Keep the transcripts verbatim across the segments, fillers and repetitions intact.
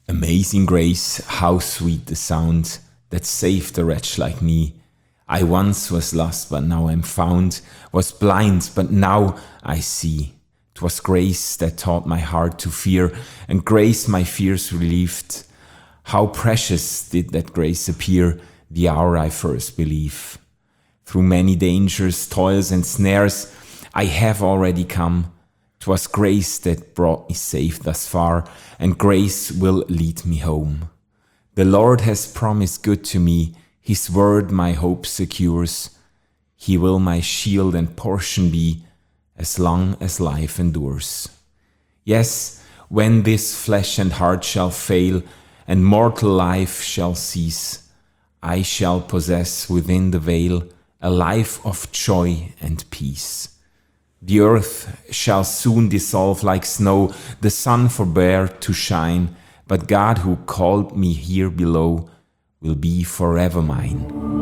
Amazing grace, how sweet the sound that saved a wretch like me. I once was lost, but now I'm found, was blind, but now I see. 'Twas grace that taught my heart to fear, and grace my fears relieved. How precious did that grace appear the hour I first believed. Through many dangers, toils and snares, I have already come. 'Twas grace that brought me safe thus far, and grace will lead me home. The Lord has promised good to me, His word my hope secures. He will my shield and portion be, as long as life endures. Yes, when this flesh and heart shall fail, and mortal life shall cease, I shall possess within the veil a life of joy and peace. The earth shall soon dissolve like snow, the sun forbear to shine, but God who called me here below will be forever mine.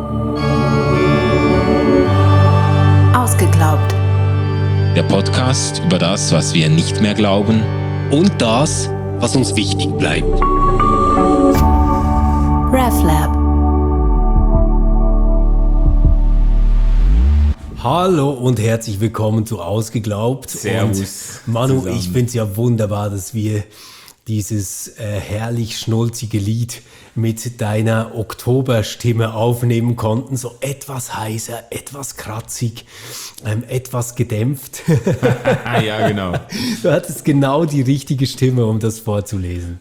Ausgeglaubt. Der Podcast über das, was wir nicht mehr glauben und das, was uns wichtig bleibt. RefLab. Hallo und herzlich willkommen zu Ausgeglaubt. Servus. Und Manu, zusammen. ich finde es ja wunderbar, dass wir dieses äh, herrlich schnulzige Lied mit deiner Oktoberstimme aufnehmen konnten. So etwas heißer, etwas kratzig, ähm, etwas gedämpft. Ja, genau. Du hattest genau die richtige Stimme, um das vorzulesen.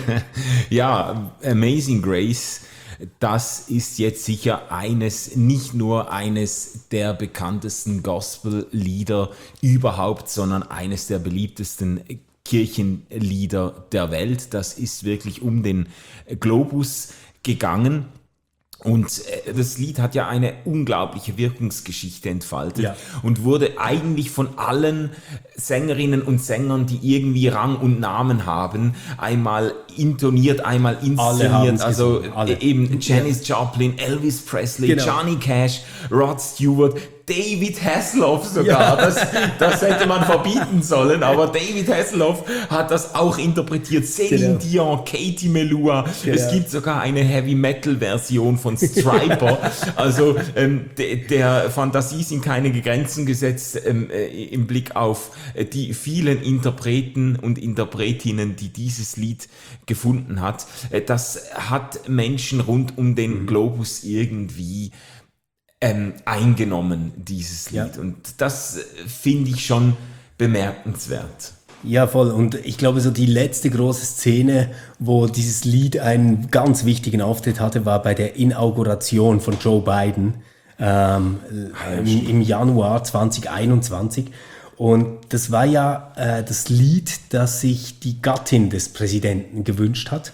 Ja, Amazing Grace, das ist jetzt sicher eines, nicht nur eines der bekanntesten Gospel-Lieder überhaupt, sondern eines der beliebtesten Kirchenlieder der Welt. Das ist wirklich um den Globus gegangen. Und das Lied hat ja eine unglaubliche Wirkungsgeschichte entfaltet, ja, und wurde eigentlich von allen Sängerinnen und Sängern, die irgendwie Rang und Namen haben, einmal intoniert, einmal inszeniert. Also eben Janis Joplin, Elvis Presley, genau, Johnny Cash, Rod Stewart, David Hasselhoff sogar, ja. das, das hätte man verbieten sollen, aber David Hasselhoff hat das auch interpretiert. Celine genau. Dion, Katie Melua, genau. Es gibt sogar eine Heavy-Metal-Version von Striper. Also ähm, de, der Fantasie sind keine Grenzen gesetzt ähm, äh, im Blick auf äh, die vielen Interpreten und Interpretinnen, die dieses Lied gefunden hat. Äh, das hat Menschen rund um den mhm. Globus irgendwie Ähm, eingenommen, dieses Lied. Ja. Und das finde ich schon bemerkenswert. Ja, voll. Und ich glaube, so die letzte große Szene, wo dieses Lied einen ganz wichtigen Auftritt hatte, war bei der Inauguration von Joe Biden ähm, ja, im, im Januar zwanzig einundzwanzig. Und das war ja äh, das Lied, das sich die Gattin des Präsidenten gewünscht hat.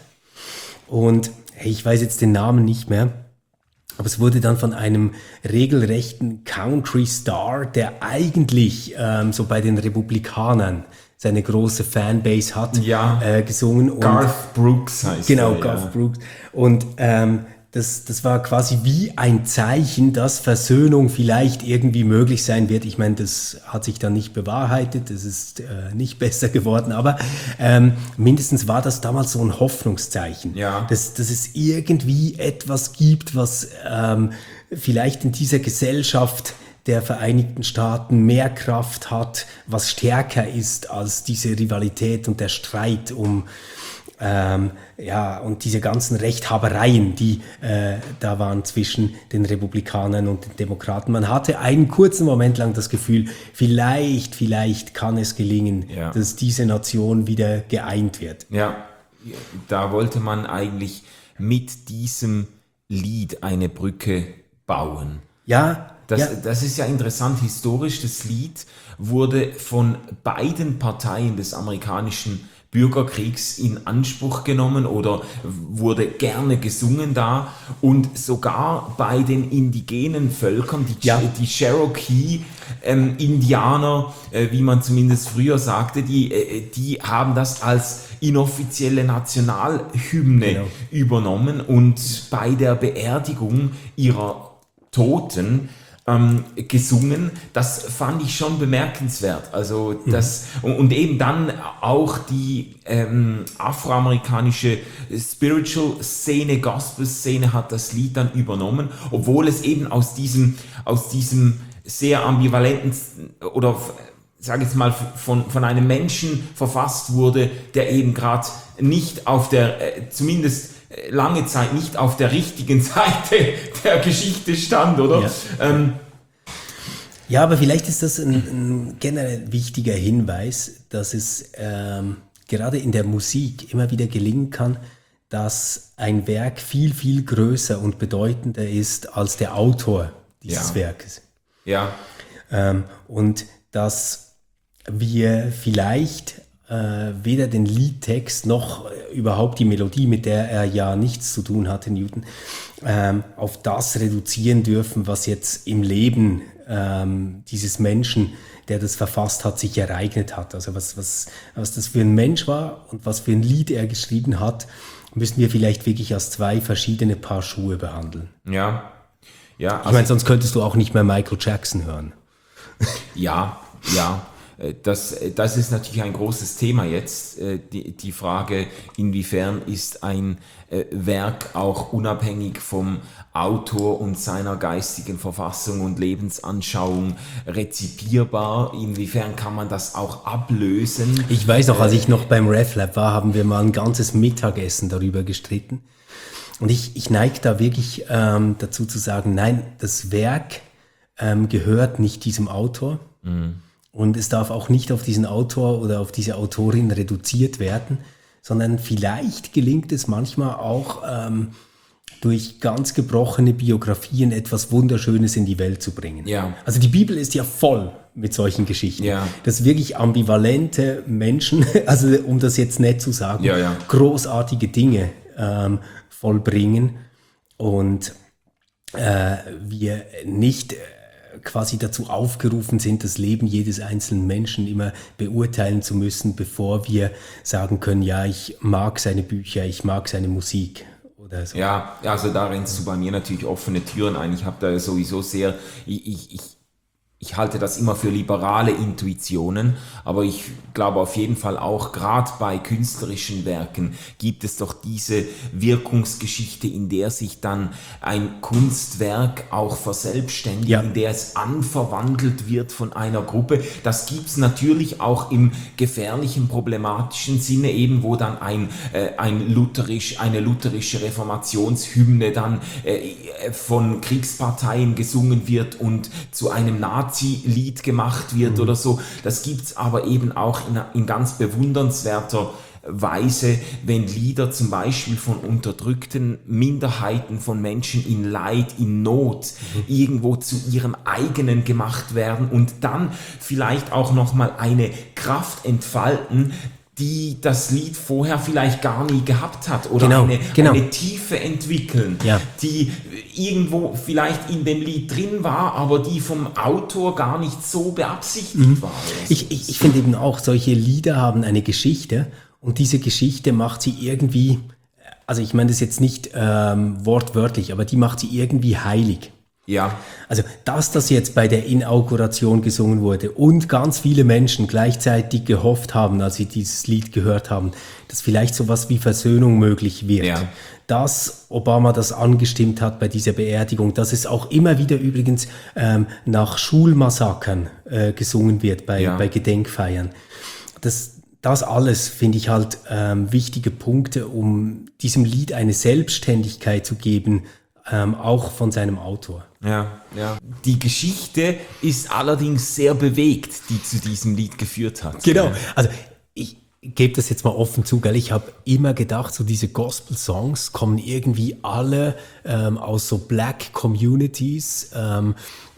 Und hey, ich weiß jetzt den Namen nicht mehr. Aber es wurde dann von einem regelrechten Country-Star, der eigentlich ähm, so bei den Republikanern seine große Fanbase hat, ja. äh, gesungen. Und Garth Brooks heißt Genau, er, Garth ja. Brooks. Und ähm, das, das war quasi wie ein Zeichen, dass Versöhnung vielleicht irgendwie möglich sein wird. Ich meine, das hat sich dann nicht bewahrheitet, das ist äh, nicht besser geworden, aber ähm, mindestens war das damals so ein Hoffnungszeichen, ja. dass, dass es irgendwie etwas gibt, was ähm, vielleicht in dieser Gesellschaft der Vereinigten Staaten mehr Kraft hat, was stärker ist als diese Rivalität und der Streit um Ähm, ja, und diese ganzen Rechthabereien, die äh, da waren zwischen den Republikanern und den Demokraten. Man hatte einen kurzen Moment lang das Gefühl, vielleicht, vielleicht kann es gelingen, ja. dass diese Nation wieder geeint wird. Ja, da wollte man eigentlich mit diesem Lied eine Brücke bauen. Ja, Das, ja. das ist ja interessant historisch. Das Lied wurde von beiden Parteien des amerikanischen Bürgerkriegs in Anspruch genommen oder wurde gerne gesungen da, und sogar bei den indigenen Völkern, die, ja. die Cherokee-Indianer, ähm, äh, wie man zumindest früher sagte, die, äh, die haben das als inoffizielle Nationalhymne genau. übernommen, und bei der Beerdigung ihrer Toten ähm, gesungen. Das fand ich schon bemerkenswert. Also das, mhm. und, und eben dann auch die ähm, afroamerikanische Spiritual-Szene, Gospel-Szene hat das Lied dann übernommen, obwohl es eben aus diesem, aus diesem sehr ambivalenten oder sage ich jetzt mal, von, von einem Menschen verfasst wurde, der eben gerade nicht auf der, äh, zumindest lange Zeit nicht auf der richtigen Seite der Geschichte stand, oder? Ja, ähm, ja aber vielleicht ist das ein, ein generell wichtiger Hinweis, dass es ähm, gerade in der Musik immer wieder gelingen kann, dass ein Werk viel, viel größer und bedeutender ist als der Autor dieses ja. Werkes. Ja. Ähm, und dass wir vielleicht äh, weder den Liedtext noch äh, überhaupt die Melodie, mit der er ja nichts zu tun hatte, Newton, ähm, auf das reduzieren dürfen, was jetzt im Leben ähm, dieses Menschen, der das verfasst hat, sich ereignet hat. Also was, was, was das für ein Mensch war und was für ein Lied er geschrieben hat, müssen wir vielleicht wirklich als zwei verschiedene Paar Schuhe behandeln. Ja. Ja, also ich meine, sonst könntest du auch nicht mehr Michael Jackson hören. Ja, ja. Das, das ist natürlich ein großes Thema jetzt, die, die Frage, inwiefern ist ein Werk auch unabhängig vom Autor und seiner geistigen Verfassung und Lebensanschauung rezipierbar, inwiefern kann man das auch ablösen? Ich weiß noch, als ich noch beim RefLab war, haben wir mal ein ganzes Mittagessen darüber gestritten und ich, ich neige da wirklich ähm, dazu zu sagen, nein, das Werk ähm, gehört nicht diesem Autor. Mhm. Und es darf auch nicht auf diesen Autor oder auf diese Autorin reduziert werden, sondern vielleicht gelingt es manchmal auch ähm, durch ganz gebrochene Biografien etwas Wunderschönes in die Welt zu bringen. Ja. Also die Bibel ist ja voll mit solchen Geschichten. Ja. Dass wirklich ambivalente Menschen, also um das jetzt nett zu sagen, ja, ja. großartige Dinge ähm, vollbringen und äh, wir nicht quasi dazu aufgerufen sind, das Leben jedes einzelnen Menschen immer beurteilen zu müssen, bevor wir sagen können, ja, ich mag seine Bücher, ich mag seine Musik oder so. Ja, also da rennst du bei mir natürlich offene Türen ein. Ich habe da sowieso sehr, ich, ich, ich Ich halte das immer für liberale Intuitionen, aber ich glaube auf jeden Fall auch, gerade bei künstlerischen Werken gibt es doch diese Wirkungsgeschichte, in der sich dann ein Kunstwerk auch verselbstständigt, ja. in der es anverwandelt wird von einer Gruppe. Das gibt's natürlich auch im gefährlichen, problematischen Sinne, eben wo dann ein, äh, ein lutherisch, eine lutherische Reformationshymne dann äh, von Kriegsparteien gesungen wird und zu einem Nazi Lied gemacht wird mhm. oder so. Das gibt's aber eben auch in, in ganz bewundernswerter Weise, wenn Lieder zum Beispiel von unterdrückten Minderheiten, von Menschen in Leid, in Not mhm. irgendwo zu ihrem eigenen gemacht werden und dann vielleicht auch nochmal eine Kraft entfalten, die das Lied vorher vielleicht gar nie gehabt hat oder genau, eine, genau. eine Tiefe entwickeln, ja. die irgendwo vielleicht in dem Lied drin war, aber die vom Autor gar nicht so beabsichtigt mhm. war. Ich, ich, ich finde eben auch, solche Lieder haben eine Geschichte und diese Geschichte macht sie irgendwie, also ich meine das jetzt nicht ähm, wortwörtlich, aber die macht sie irgendwie heilig. Ja. Also, dass das jetzt bei der Inauguration gesungen wurde und ganz viele Menschen gleichzeitig gehofft haben, als sie dieses Lied gehört haben, dass vielleicht sowas wie Versöhnung möglich wird. Ja. Dass Obama das angestimmt hat bei dieser Beerdigung, dass es auch immer wieder übrigens ähm, nach Schulmassakern äh, gesungen wird bei, ja. bei Gedenkfeiern. Das, das alles finde ich halt ähm, wichtige Punkte, um diesem Lied eine Selbstständigkeit zu geben, Ähm, auch von seinem Autor. Ja, ja. Die Geschichte ist allerdings sehr bewegt, die zu diesem Lied geführt hat. Genau. Also ich gebe das jetzt mal offen zu, gell? Ich habe immer gedacht, so diese Gospel-Songs kommen irgendwie alle ähm, aus so Black Communities, ähm,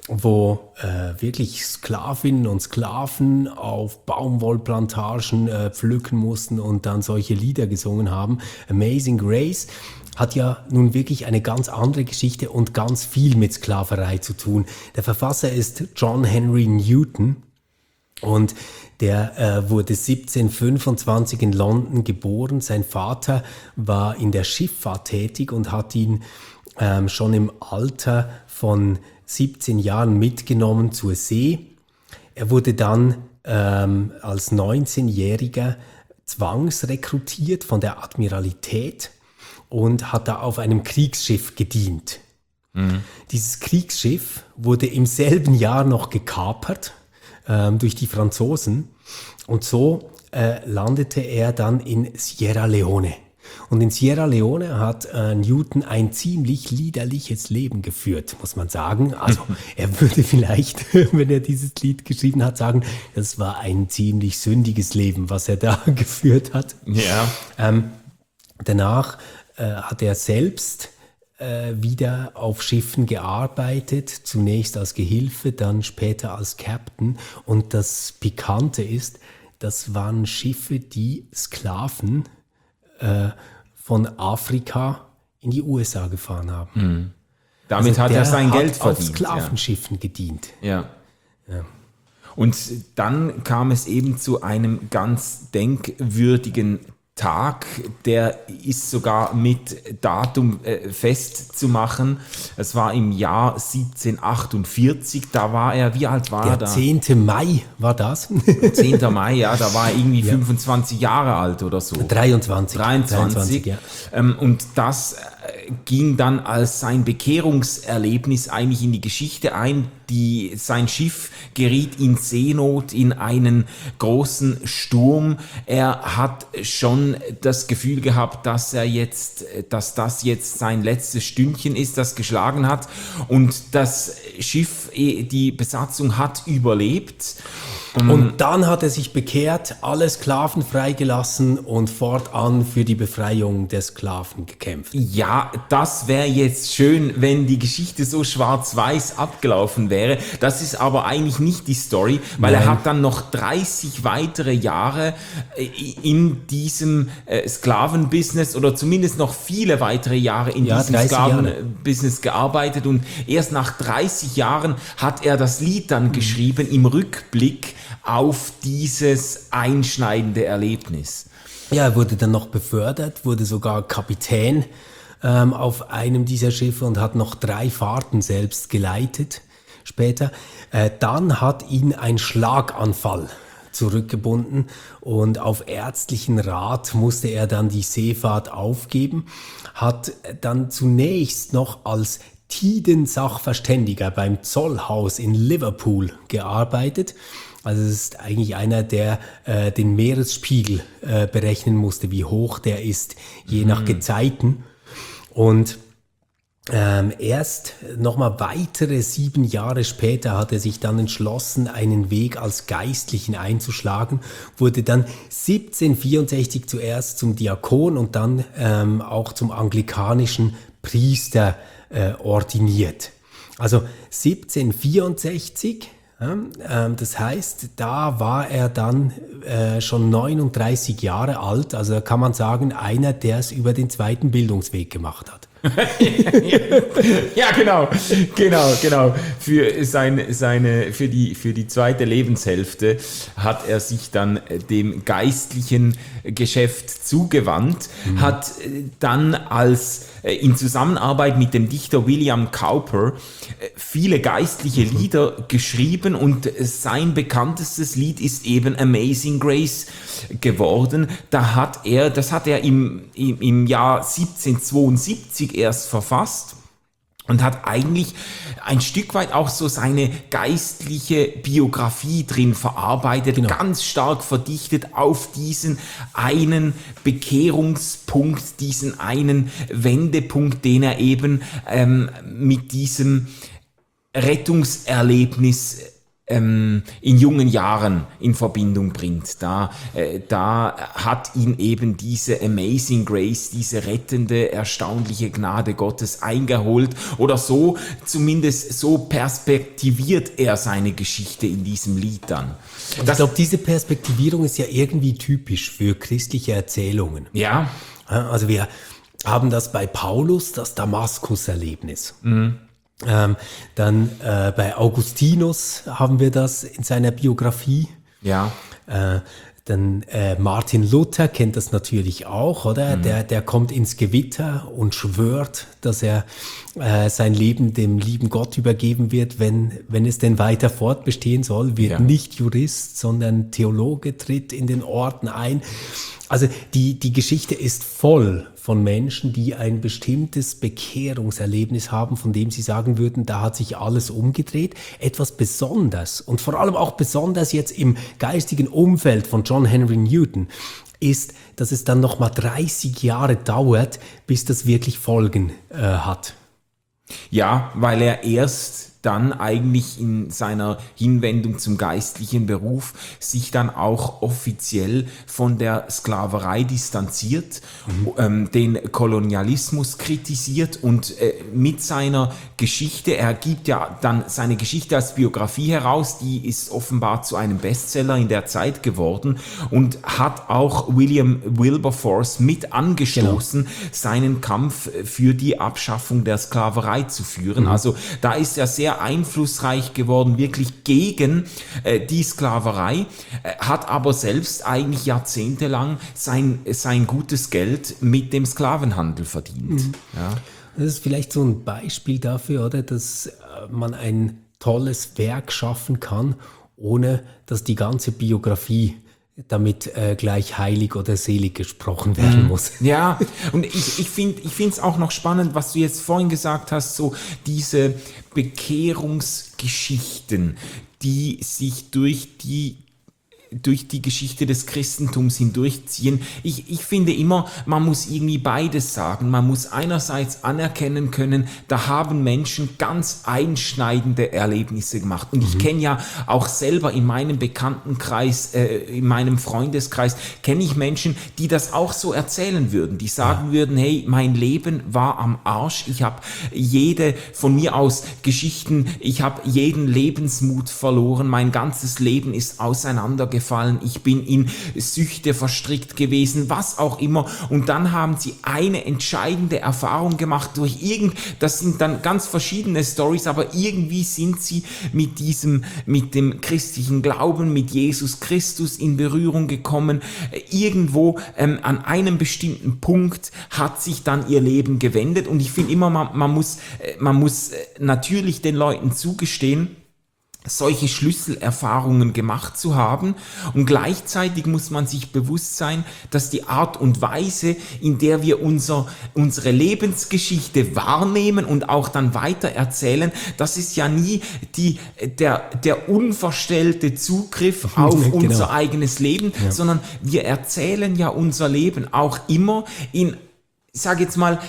wo äh, wirklich Sklavinnen und Sklaven auf Baumwollplantagen äh, pflücken mussten und dann solche Lieder gesungen haben. Amazing Grace hat ja nun wirklich eine ganz andere Geschichte und ganz viel mit Sklaverei zu tun. Der Verfasser ist John Henry Newton und der äh, wurde siebzehnhundertfünfundzwanzig in London geboren. Sein Vater war in der Schifffahrt tätig und hat ihn ähm, schon im Alter von siebzehn Jahren mitgenommen zur See. Er wurde dann ähm, als neunzehnjähriger zwangsrekrutiert von der Admiralität und hat da auf einem Kriegsschiff gedient. Mhm. Dieses Kriegsschiff wurde im selben Jahr noch gekapert ähm, durch die Franzosen und so äh, landete er dann in Sierra Leone. Und in Sierra Leone hat äh, Newton ein ziemlich liederliches Leben geführt, muss man sagen. Also er würde vielleicht, wenn er dieses Lied geschrieben hat, sagen, das war ein ziemlich sündiges Leben, was er da geführt hat. Ja. Ähm, danach äh, hat er selbst äh, wieder auf Schiffen gearbeitet, zunächst als Gehilfe, dann später als Captain. Und das Pikante ist, das waren Schiffe, die Sklaven äh, von Afrika in die U S A gefahren haben. Mhm. Damit also hat er sein hat Geld verdient. Auf Sklavenschiffen ja. gedient. Ja. ja. Und dann kam es eben zu einem ganz denkwürdigen Tag, der ist sogar mit Datum äh, festzumachen. Es war im Jahr siebzehnhundertachtundvierzig, da war er, wie alt war der er da? zehnten Mai war das. zehnten Mai, ja, da war er irgendwie ja. fünfundzwanzig Jahre alt oder so. dreiundzwanzig. dreiundzwanzig, dreiundzwanzig ja. Ähm, und das äh, ging dann als sein Bekehrungserlebnis eigentlich in die Geschichte ein. Die, sein Schiff geriet in Seenot, in einen großen Sturm. Er hat schon das Gefühl gehabt, dass er jetzt, dass das jetzt sein letztes Stündchen ist, das geschlagen hat. Und das Schiff, die Besatzung hat überlebt. Und dann hat er sich bekehrt, alle Sklaven freigelassen und fortan für die Befreiung der Sklaven gekämpft. Ja, das wäre jetzt schön, wenn die Geschichte so schwarz-weiß abgelaufen wäre. Das ist aber eigentlich nicht die Story, weil Nein. er hat dann noch dreißig weitere Jahre in diesem Sklavenbusiness oder zumindest noch viele weitere Jahre in ja, diesem Sklavenbusiness gearbeitet und erst nach dreißig Jahren hat er das Lied dann mhm. geschrieben im Rückblick auf dieses einschneidende Erlebnis. Ja, er wurde dann noch befördert, wurde sogar Kapitän ähm, auf einem dieser Schiffe und hat noch drei Fahrten selbst geleitet später. Äh, dann hat ihn ein Schlaganfall zurückgebunden und auf ärztlichen Rat musste er dann die Seefahrt aufgeben, hat dann zunächst noch als Tiden-Sachverständiger beim Zollhaus in Liverpool gearbeitet. Also es ist eigentlich einer, der äh, den Meeresspiegel äh, berechnen musste, wie hoch der ist, je mhm. nach Gezeiten. Und ähm, erst nochmal weitere sieben Jahre später hat er sich dann entschlossen, einen Weg als Geistlichen einzuschlagen, wurde dann siebzehnhundertvierundsechzig zuerst zum Diakon und dann ähm, auch zum anglikanischen Priester äh, ordiniert. Also siebzehnhundertvierundsechzig, ja, äh, das heißt, da war er dann äh, schon neununddreißig Jahre alt, also kann man sagen, einer, der es über den zweiten Bildungsweg gemacht hat. Ja, genau, genau, genau. Für seine, seine, für die, für die zweite Lebenshälfte hat er sich dann dem geistlichen Geschäft zugewandt, mhm. hat dann als in Zusammenarbeit mit dem Dichter William Cowper viele geistliche Lieder geschrieben und sein bekanntestes Lied ist eben Amazing Grace geworden. Da hat er, das hat er im, im, im Jahr siebzehnhundertzweiundsiebzig erst verfasst und hat eigentlich ein Stück weit auch so seine geistliche Biografie drin verarbeitet, genau. Ganz stark verdichtet auf diesen einen Bekehrungspunkt, diesen einen Wendepunkt, den er eben ähm, mit diesem Rettungserlebnis ähm, in jungen Jahren in Verbindung bringt. Da, äh, da hat ihn eben diese Amazing Grace, diese rettende, erstaunliche Gnade Gottes eingeholt oder so, zumindest so perspektiviert er seine Geschichte in diesem Lied dann. Und ich glaube, diese Perspektivierung ist ja irgendwie typisch für christliche Erzählungen. Ja. Also wir haben das bei Paulus, das Damaskus-Erlebnis. Mhm. Ähm, dann äh, bei Augustinus haben wir das in seiner Biografie. Ja. Äh, Dann äh, Martin Luther kennt das natürlich auch, oder? Mhm. Der, der kommt ins Gewitter und schwört, dass er äh, sein Leben dem lieben Gott übergeben wird, wenn, wenn es denn weiter fortbestehen soll, wird ja. nicht Jurist, sondern Theologe, tritt in den Orden ein. Also die, die Geschichte ist voll von Menschen, die ein bestimmtes Bekehrungserlebnis haben, von dem sie sagen würden, da hat sich alles umgedreht. Etwas besonders und vor allem auch besonders jetzt im geistigen Umfeld von John Henry Newton ist, dass es dann nochmal dreißig Jahre dauert, bis das wirklich Folgen äh, hat. Ja, weil er erst dann eigentlich in seiner Hinwendung zum geistlichen Beruf sich dann auch offiziell von der Sklaverei distanziert, mhm. ähm, den Kolonialismus kritisiert und äh, mit seiner Geschichte, er gibt ja dann seine Geschichte als Biografie heraus, die ist offenbar zu einem Bestseller in der Zeit geworden und hat auch William Wilberforce mit angestoßen, genau. seinen Kampf für die Abschaffung der Sklaverei zu führen. Mhm. Also da ist er sehr einflussreich geworden, wirklich gegen äh, die Sklaverei, äh, hat aber selbst eigentlich jahrzehntelang sein, sein gutes Geld mit dem Sklavenhandel verdient. Mhm. Ja. Das ist vielleicht so ein Beispiel dafür, oder, dass äh, man ein tolles Werk schaffen kann, ohne dass die ganze Biografie damit äh, gleich heilig oder selig gesprochen werden muss. Ja, und ich, ich finde ich finde es auch noch spannend, was du jetzt vorhin gesagt hast, so diese Bekehrungsgeschichten, die sich durch die durch die Geschichte des Christentums hindurchziehen. Ich, ich finde immer, man muss irgendwie beides sagen. Man muss einerseits anerkennen können, da haben Menschen ganz einschneidende Erlebnisse gemacht. Und mhm. ich kenne ja auch selber in meinem Bekanntenkreis, äh, in meinem Freundeskreis, kenne ich Menschen, die das auch so erzählen würden. Die sagen ja. würden, hey, mein Leben war am Arsch. Ich habe jede, von mir aus Geschichten, ich habe jeden Lebensmut verloren. Mein ganzes Leben ist auseinandergefallen. Ich bin in Süchte verstrickt gewesen, was auch immer. Und dann haben sie eine entscheidende Erfahrung gemacht durch irgend, das sind dann ganz verschiedene Storys, aber irgendwie sind sie mit diesem, mit dem christlichen Glauben, mit Jesus Christus in Berührung gekommen. Irgendwo ähm, an einem bestimmten Punkt hat sich dann ihr Leben gewendet. Und ich finde immer, man, man muss, man muss natürlich den Leuten zugestehen, solche Schlüsselerfahrungen gemacht zu haben, und gleichzeitig muss man sich bewusst sein, dass die Art und Weise, in der wir unser, unsere Lebensgeschichte wahrnehmen und auch dann weiter erzählen, das ist ja nie die, der, der unverstellte Zugriff auf genau. unser eigenes Leben, ja. sondern wir erzählen ja unser Leben auch immer in, ich sage jetzt mal,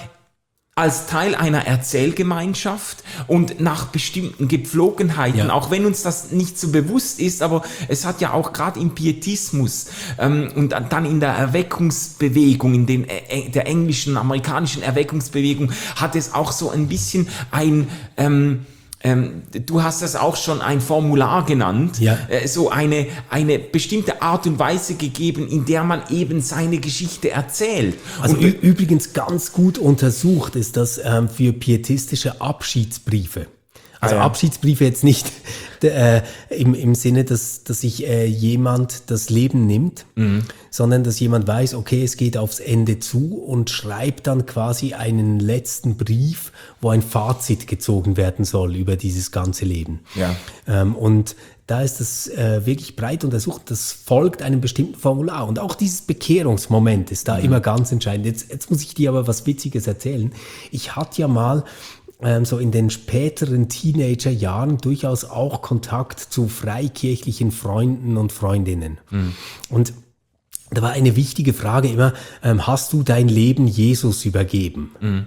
als Teil einer Erzählgemeinschaft und nach bestimmten Gepflogenheiten, ja. auch wenn uns das nicht so bewusst ist, aber es hat ja auch gerade im Pietismus ähm, und dann in der Erweckungsbewegung, in den, äh, der englischen, amerikanischen Erweckungsbewegung, hat es auch so ein bisschen ein... Ähm, Ähm, du hast das auch schon ein Formular genannt, ja. äh, so eine, eine bestimmte Art und Weise gegeben, in der man eben seine Geschichte erzählt. Also und übrigens ganz gut untersucht ist das ähm, für pietistische Abschiedsbriefe. Also ah, ja. Abschiedsbriefe jetzt nicht äh, im, im Sinne, dass, dass sich äh, jemand das Leben nimmt, mhm. sondern dass jemand weiß, okay, es geht aufs Ende zu und schreibt dann quasi einen letzten Brief, wo ein Fazit gezogen werden soll über dieses ganze Leben. Ja. Ähm, und da ist das äh, wirklich breit untersucht. Das folgt einem bestimmten Formular. Und auch dieses Bekehrungsmoment ist da mhm. immer ganz entscheidend. Jetzt, jetzt muss ich dir aber was Witziges erzählen. Ich hatte ja mal so in den späteren Teenagerjahren durchaus auch Kontakt zu freikirchlichen Freunden und Freundinnen. Mhm. Und da war eine wichtige Frage immer, ähm, hast du dein Leben Jesus übergeben? Mhm.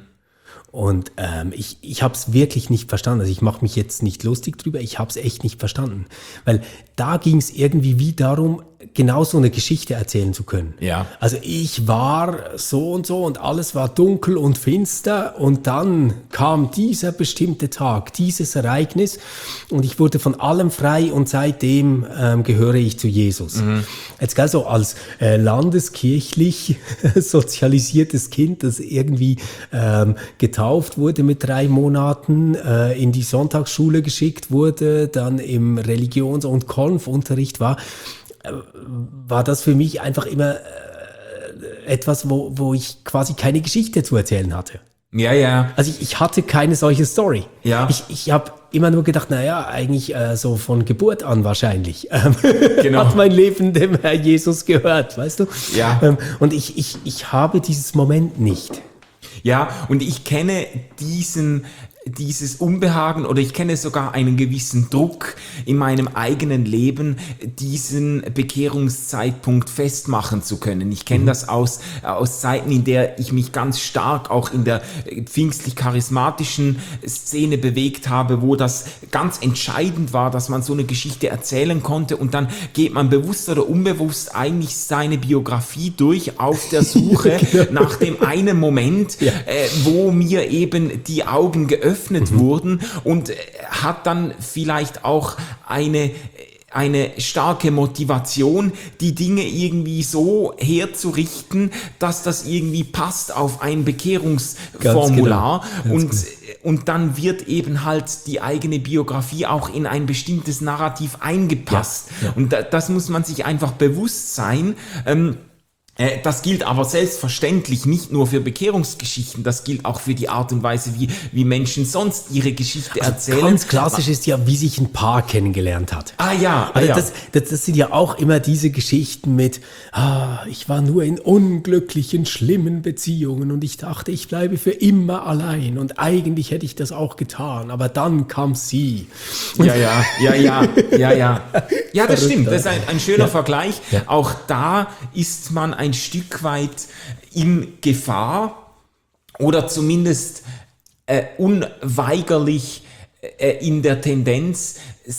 Und ähm, ich, ich habe es wirklich nicht verstanden. Also ich mache mich jetzt nicht lustig drüber, ich habe es echt nicht verstanden. Weil da ging es irgendwie wie darum, genau so eine Geschichte erzählen zu können. Ja. Also ich war so und so und alles war dunkel und finster und dann kam dieser bestimmte Tag, dieses Ereignis und ich wurde von allem frei und seitdem ähm, gehöre ich zu Jesus. Mhm. Jetzt gell, so als äh, landeskirchlich sozialisiertes Kind, das irgendwie ähm, getauft wurde mit drei Monaten, äh, in die Sonntagsschule geschickt wurde, dann im Religions- und Konfunterricht war, äh, war das für mich einfach immer äh, etwas, wo, wo ich quasi keine Geschichte zu erzählen hatte. Ja, ja. Also ich, ich hatte keine solche Story. Ja. Ich, ich habe immer nur gedacht, naja, eigentlich äh, so von Geburt an wahrscheinlich ähm, Genau. hat mein Leben dem Herr Jesus gehört, weißt du? Ja. Ähm, und ich, ich, ich habe dieses Moment nicht. Ja, und ich kenne diesen, dieses Unbehagen oder ich kenne sogar einen gewissen Druck in meinem eigenen Leben, diesen Bekehrungszeitpunkt festmachen zu können. Ich kenne das aus, aus Zeiten, in der ich mich ganz stark auch in der pfingstlich-charismatischen Szene bewegt habe, wo das ganz entscheidend war, dass man so eine Geschichte erzählen konnte und dann geht man bewusst oder unbewusst eigentlich seine Biografie durch auf der Suche nach dem einen Moment, Ja. äh, wo mir eben die Augen geöffnet Mhm. wurden und hat dann vielleicht auch eine, eine starke Motivation, die Dinge irgendwie so herzurichten, dass das irgendwie passt auf ein Bekehrungsformular Ganz genau. und, Ganz und dann wird eben halt die eigene Biografie auch in ein bestimmtes Narrativ eingepasst. Ja, ja. Und da, das muss man sich einfach bewusst sein. Ähm, Das gilt aber selbstverständlich nicht nur für Bekehrungsgeschichten, das gilt auch für die Art und Weise, wie, wie Menschen sonst ihre Geschichte erzählen. Ganz klassisch ist ja, wie sich ein Paar kennengelernt hat. Ah ja, ah, Also ja. das, das, das sind ja auch immer diese Geschichten mit, ah, ich war nur in unglücklichen, schlimmen Beziehungen und ich dachte, ich bleibe für immer allein und eigentlich hätte ich das auch getan, aber dann kam sie. Ja, ja, ja, ja, ja, ja. Ja, das Verrückt, stimmt, das ist ein, ein schöner ja. Vergleich. Ja. Auch da ist man ein Stück weit in Gefahr oder zumindest äh, unweigerlich äh, in der Tendenz,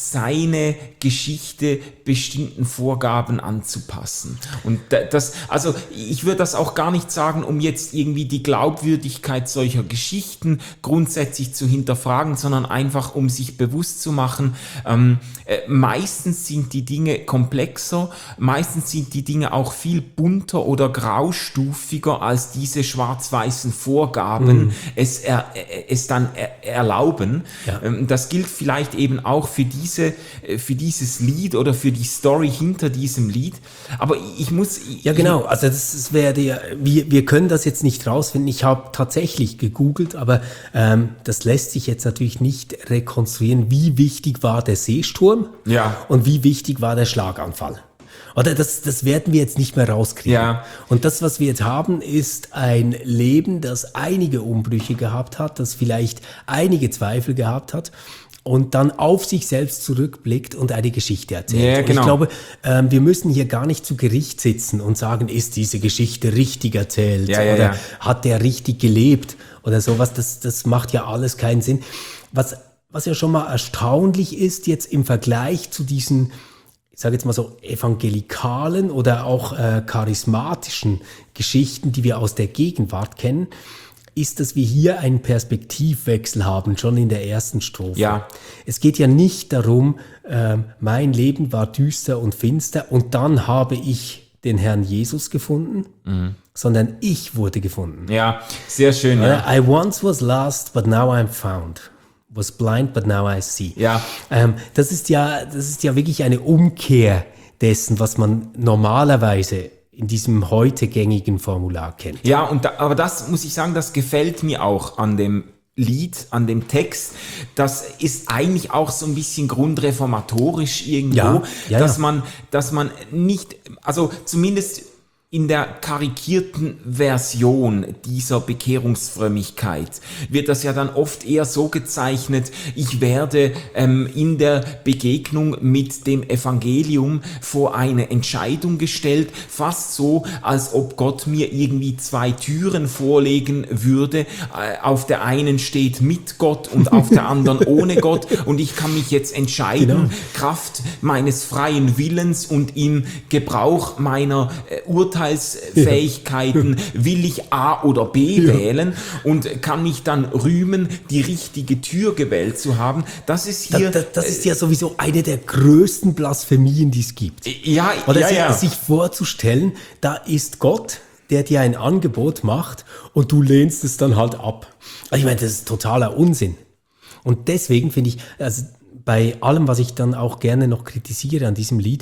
seine Geschichte bestimmten Vorgaben anzupassen. Und das, also ich würde das auch gar nicht sagen, um jetzt irgendwie die Glaubwürdigkeit solcher Geschichten grundsätzlich zu hinterfragen, sondern einfach, um sich bewusst zu machen, ähm, äh, meistens sind die Dinge komplexer, meistens sind die Dinge auch viel bunter oder graustufiger, als diese schwarz-weißen Vorgaben mm. es, er, es dann er, erlauben. Ja. Ähm, das gilt vielleicht eben auch für die Diese, für dieses Lied oder für die Story hinter diesem Lied. Aber ich muss... Ich, ja genau, also das, das wäre ja, wir, wir können das jetzt nicht rausfinden. Ich habe tatsächlich gegoogelt, aber ähm, das lässt sich jetzt natürlich nicht rekonstruieren, wie wichtig war der Seesturm Ja. und wie wichtig war der Schlaganfall. Oder das, das werden wir jetzt nicht mehr rauskriegen. Ja. Und das, was wir jetzt haben, ist ein Leben, das einige Umbrüche gehabt hat, das vielleicht einige Zweifel gehabt hat und dann auf sich selbst zurückblickt und eine Geschichte erzählt. Ja, und genau. ich glaube, ähm, wir müssen hier gar nicht zu Gericht sitzen und sagen, ist diese Geschichte richtig erzählt Ja, ja, oder ja. hat der richtig gelebt oder sowas. Das, das macht ja alles keinen Sinn. Was, was ja schon mal erstaunlich ist jetzt im Vergleich zu diesen, ich sage jetzt mal so, evangelikalen oder auch äh, charismatischen Geschichten, die wir aus der Gegenwart kennen, ist, dass wir hier einen Perspektivwechsel haben, schon in der ersten Strophe. Ja. Es geht ja nicht darum, äh, mein Leben war düster und finster und dann habe ich den Herrn Jesus gefunden, mhm. sondern ich wurde gefunden. Ja, sehr schön. Ja. I once was lost, but now I'm found. Was blind, but now I see. Ja. Ähm, das ist ja, das ist ja wirklich eine Umkehr dessen, was man normalerweise in diesem heute gängigen Formular kennt. Ja, und da, aber das muss ich sagen, das gefällt mir auch an dem Lied, an dem Text. Das ist eigentlich auch so ein bisschen grundreformatorisch irgendwo, Ja, ja, dass ja. man, dass man nicht, also zumindest in der karikierten Version dieser Bekehrungsfrömmigkeit wird das ja dann oft eher so gezeichnet, ich werde ähm, in der Begegnung mit dem Evangelium vor eine Entscheidung gestellt, fast so, als ob Gott mir irgendwie zwei Türen vorlegen würde. Äh, auf der einen steht mit Gott und auf der anderen ohne Gott und ich kann mich jetzt entscheiden, Genau. Kraft meines freien Willens und im Gebrauch meiner äh, Urteilsfähigkeiten will ich A oder B Ja. wählen und kann mich dann rühmen, die richtige Tür gewählt zu haben. Das ist hier... Das, das, das ist ja sowieso eine der größten Blasphemien, die es gibt. ja, Oder ja, sich, ja. sich vorzustellen, da ist Gott, der dir ein Angebot macht und du lehnst es dann halt ab. Also ich meine, das ist totaler Unsinn. Und deswegen finde ich, also bei allem, was ich dann auch gerne noch kritisiere an diesem Lied,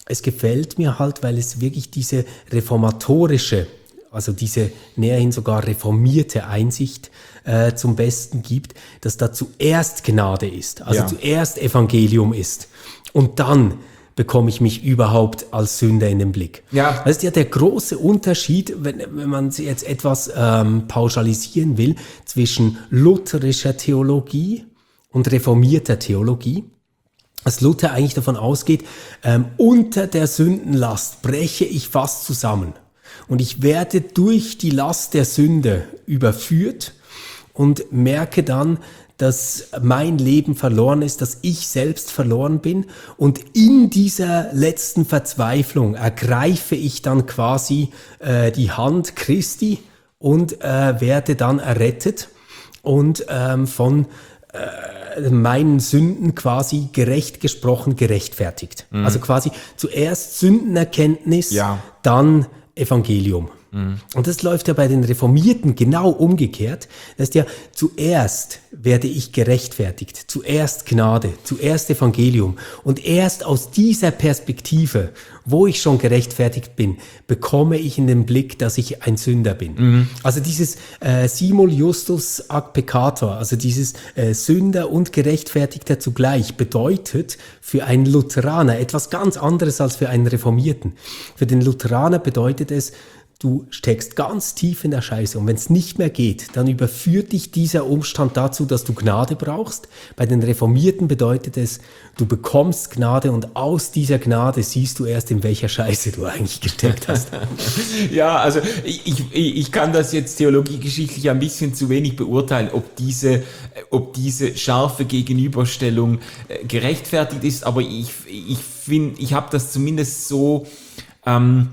es gefällt mir halt, weil es wirklich diese reformatorische, also diese näherhin sogar reformierte Einsicht äh, zum Besten gibt, dass da zuerst Gnade ist, also Ja. zuerst Evangelium ist und dann bekomme ich mich überhaupt als Sünder in den Blick. Ja. Das ist ja der große Unterschied, wenn, wenn man jetzt etwas ähm, pauschalisieren will, zwischen lutherischer Theologie und reformierter Theologie. Dass Luther eigentlich davon ausgeht, ähm, unter der Sündenlast breche ich fast zusammen. Und ich werde durch die Last der Sünde überführt und merke dann, dass mein Leben verloren ist, dass ich selbst verloren bin. Und in dieser letzten Verzweiflung ergreife ich dann quasi äh, die Hand Christi und äh, werde dann errettet und ähm, von äh, meinen Sünden quasi gerecht gesprochen, gerechtfertigt. Mhm. Also quasi zuerst Sündenerkenntnis, Ja. dann Evangelium. Und das läuft ja bei den Reformierten genau umgekehrt. Das ist ja, zuerst werde ich gerechtfertigt, zuerst Gnade, zuerst Evangelium. Und erst aus dieser Perspektive, wo ich schon gerechtfertigt bin, bekomme ich in den Blick, dass ich ein Sünder bin. Mhm. Also dieses äh, simul justus ad peccator, also dieses äh, Sünder und Gerechtfertigter zugleich, bedeutet für einen Lutheraner etwas ganz anderes als für einen Reformierten. Für den Lutheraner bedeutet es, du steckst ganz tief in der Scheiße und wenn es nicht mehr geht, dann überführt dich dieser Umstand dazu, dass du Gnade brauchst. Bei den Reformierten bedeutet es, du bekommst Gnade und aus dieser Gnade siehst du erst, in welcher Scheiße du eigentlich gesteckt hast. Ja, also ich, ich, ich kann das jetzt theologiegeschichtlich ein bisschen zu wenig beurteilen, ob diese, ob diese scharfe Gegenüberstellung gerechtfertigt ist, aber ich, ich finde, ich habe das zumindest so... Ähm,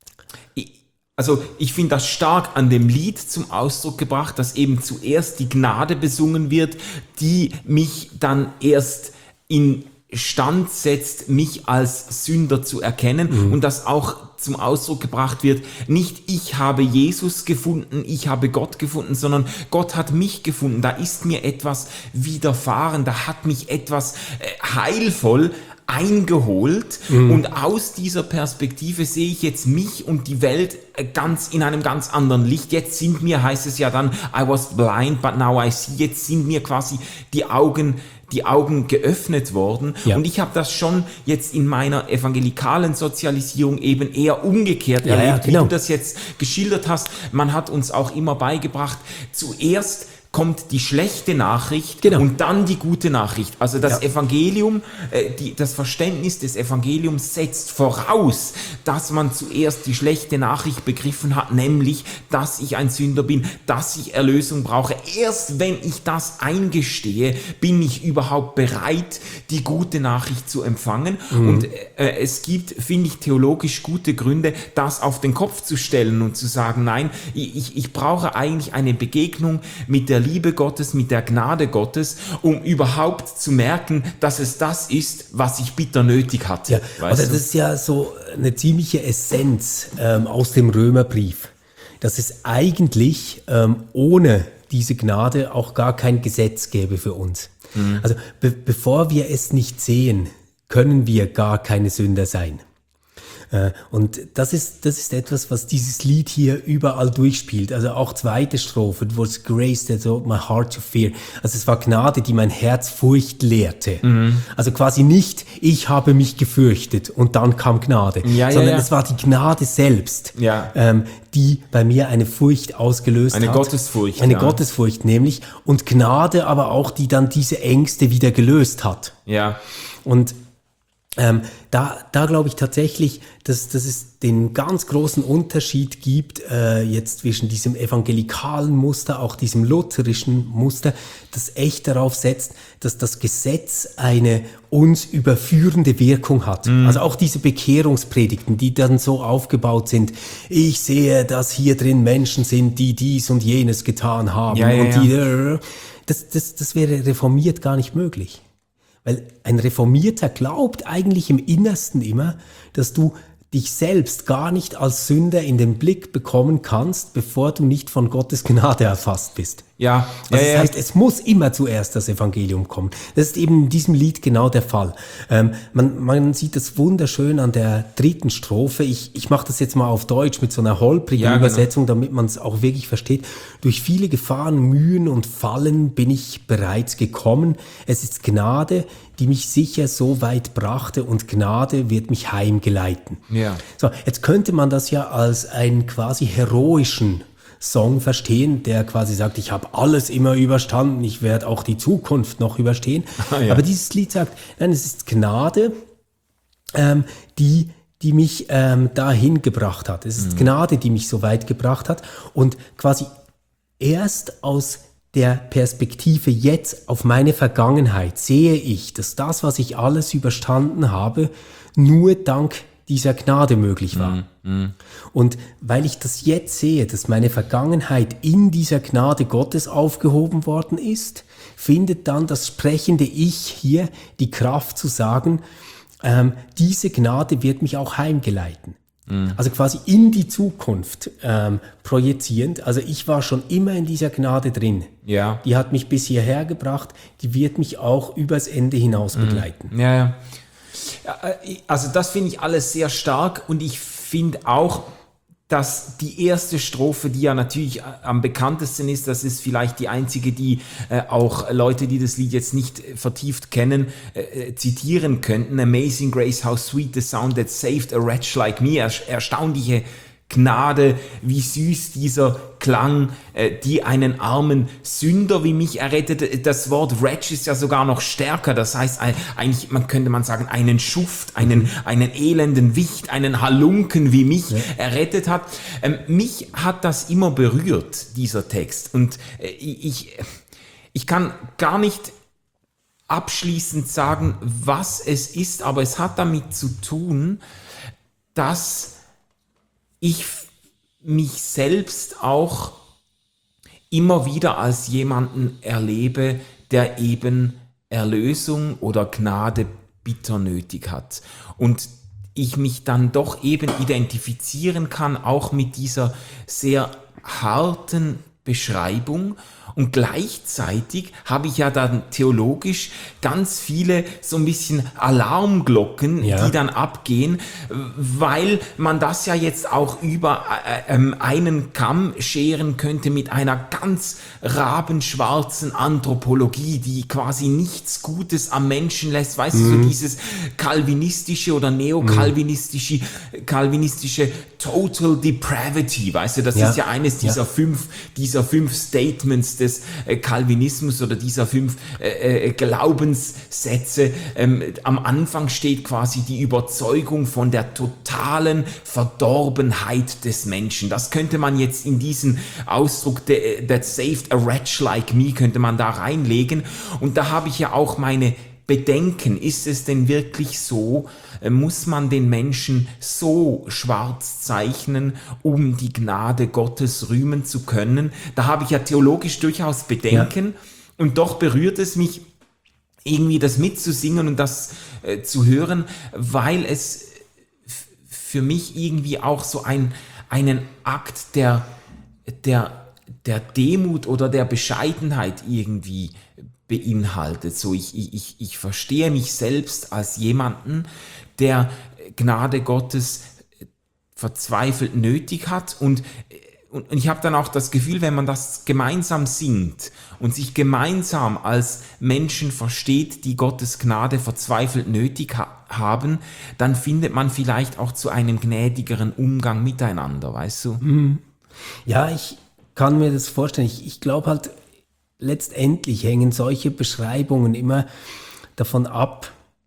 Also ich finde das stark an dem Lied zum Ausdruck gebracht, dass eben zuerst die Gnade besungen wird, die mich dann erst in Stand setzt, mich als Sünder zu erkennen mhm. und dass auch zum Ausdruck gebracht wird, nicht ich habe Jesus gefunden, ich habe Gott gefunden, sondern Gott hat mich gefunden, da ist mir etwas widerfahren, da hat mich etwas äh, heilvoll eingeholt mhm. und aus dieser Perspektive sehe ich jetzt mich und die Welt ganz in einem ganz anderen Licht. Jetzt sind mir, heißt es ja dann, I was blind, but now I see. Jetzt sind mir quasi die Augen die Augen geöffnet worden. Ja. Und ich habe das schon jetzt in meiner evangelikalen Sozialisierung eben eher umgekehrt ja, erlebt, ja, genau. wie du das jetzt geschildert hast. Man hat uns auch immer beigebracht, zuerst kommt die schlechte Nachricht genau. und dann die gute Nachricht. Also das ja. Evangelium, äh, die, das Verständnis des Evangeliums setzt voraus, dass man zuerst die schlechte Nachricht begriffen hat, nämlich, dass ich ein Sünder bin, dass ich Erlösung brauche. Erst wenn ich das eingestehe, bin ich überhaupt bereit, die gute Nachricht zu empfangen. Mhm. Und äh, es gibt, finde ich, theologisch gute Gründe, das auf den Kopf zu stellen und zu sagen, nein, ich, ich brauche eigentlich eine Begegnung mit der Liebe Gottes, mit der Gnade Gottes, um überhaupt zu merken, dass es das ist, was ich bitter nötig hatte. Ja, aber das ist ja so eine ziemliche Essenz ähm, aus dem Römerbrief, dass es eigentlich ähm, ohne diese Gnade auch gar kein Gesetz gäbe für uns. Mhm. Also be- bevor wir es nicht sehen, können wir gar keine Sünder sein. Und das ist, das ist etwas, was dieses Lied hier überall durchspielt. Also auch zweite Strophe, it was grace that taught my heart to fear. Also es war Gnade, die mein Herz Furcht lehrte. Mhm. Also quasi nicht, ich habe mich gefürchtet und dann kam Gnade, ja, sondern ja, ja. es war die Gnade selbst, ja. ähm, die bei mir eine Furcht ausgelöst eine hat. Eine Gottesfurcht. Eine ja. Gottesfurcht nämlich. Und Gnade aber auch, die dann diese Ängste wieder gelöst hat. Ja. Und Ähm, da, da glaube ich tatsächlich, dass, dass es den ganz großen Unterschied gibt äh, jetzt zwischen diesem evangelikalen Muster, auch diesem lutherischen Muster, das echt darauf setzt, dass das Gesetz eine uns überführende Wirkung hat. Mhm. Also auch diese Bekehrungspredigten, die dann so aufgebaut sind, ich sehe, dass hier drin Menschen sind, die dies und jenes getan haben. Ja, ja, und die, ja. das, das, das wäre reformiert gar nicht möglich. Weil ein Reformierter glaubt eigentlich im Innersten immer, dass du dich selbst gar nicht als Sünder in den Blick bekommen kannst, bevor du nicht von Gottes Gnade erfasst bist. Ja, Also ja, das heißt, es muss immer zuerst das Evangelium kommen. Das ist eben in diesem Lied genau der Fall. Ähm, man, man sieht das wunderschön an der dritten Strophe. Ich, ich mache das jetzt mal auf Deutsch mit so einer holprigen Ja, genau. Übersetzung, damit man es auch wirklich versteht. Durch viele Gefahren, Mühen und Fallen bin ich bereits gekommen. Es ist Gnade, die mich sicher so weit brachte, und Gnade wird mich heimgeleiten. Ja. So, jetzt könnte man das ja als einen quasi heroischen Song verstehen, der quasi sagt, ich habe alles immer überstanden, ich werde auch die Zukunft noch überstehen. Ah, ja. Aber dieses Lied sagt, nein, es ist Gnade, ähm, die, die mich ähm, dahin gebracht hat. Es ist mhm. Gnade, die mich so weit gebracht hat, und quasi erst aus der Perspektive jetzt auf meine Vergangenheit sehe ich, dass das, was ich alles überstanden habe, nur dank dieser Gnade möglich war. Mm, mm. Und weil ich das jetzt sehe, dass meine Vergangenheit in dieser Gnade Gottes aufgehoben worden ist, findet dann das sprechende Ich hier die Kraft zu sagen, ähm, diese Gnade wird mich auch heimgeleiten. Mm. Also quasi in die Zukunft ähm, projizierend. Also ich war schon immer in dieser Gnade drin. Ja. Die hat mich bis hierher gebracht, die wird mich auch übers Ende hinaus begleiten. Mm. Ja, ja. Also das finde ich alles sehr stark, und ich finde auch, dass die erste Strophe, die ja natürlich am bekanntesten ist, das ist vielleicht die einzige, die äh, auch Leute, die das Lied jetzt nicht vertieft kennen, äh, zitieren könnten. Amazing Grace, how sweet the sound that saved a wretch like me. Er, erstaunliche Gnade, wie süß dieser Klang, äh, die einen armen Sünder wie mich errettete. Das Wort wretch ist ja sogar noch stärker. Das heißt, eigentlich, man könnte man sagen, einen Schuft, einen, einen elenden Wicht, einen Halunken wie mich ja. errettet hat. Ähm, mich hat das immer berührt, dieser Text. Und äh, ich, ich kann gar nicht abschließend sagen, was es ist, aber es hat damit zu tun, dass ich mich selbst auch immer wieder als jemanden erlebe, der eben Erlösung oder Gnade bitter nötig hat. Und ich mich dann doch eben identifizieren kann, auch mit dieser sehr harten Beschreibung. Und gleichzeitig habe ich ja dann theologisch ganz viele so ein bisschen Alarmglocken, ja. die dann abgehen, weil man das ja jetzt auch über äh, äh, einen Kamm scheren könnte mit einer ganz rabenschwarzen Anthropologie, die quasi nichts Gutes am Menschen lässt. Weißt mhm. du, so dieses kalvinistische oder neokalvinistische kalvinistische Total Depravity, weißt du, das ja. ist ja eines dieser ja. fünf, dieser fünf Statements des äh, Calvinismus oder dieser fünf äh, äh, Glaubenssätze. Ähm, am Anfang steht quasi die Überzeugung von der totalen Verdorbenheit des Menschen. Das könnte man jetzt in diesen Ausdruck that saved a wretch like me, könnte man da reinlegen. Und da habe ich ja auch meine Bedenken. Ist es denn wirklich so? Muss man den Menschen so schwarz zeichnen, um die Gnade Gottes rühmen zu können? Da habe ich ja theologisch durchaus Bedenken, ja. und doch berührt es mich irgendwie, das mitzusingen und das äh, zu hören, weil es f- für mich irgendwie auch so ein, einen Akt der, der, der Demut oder der Bescheidenheit irgendwie beinhaltet. So, ich, ich, ich verstehe mich selbst als jemanden, der Gnade Gottes verzweifelt nötig hat, und, und ich habe dann auch das Gefühl, wenn man das gemeinsam singt und sich gemeinsam als Menschen versteht, die Gottes Gnade verzweifelt nötig ha- haben, dann findet man vielleicht auch zu einem gnädigeren Umgang miteinander, weißt du? Ja, ich kann mir das vorstellen. Ich, ich glaube halt, letztendlich hängen solche Beschreibungen immer davon ab,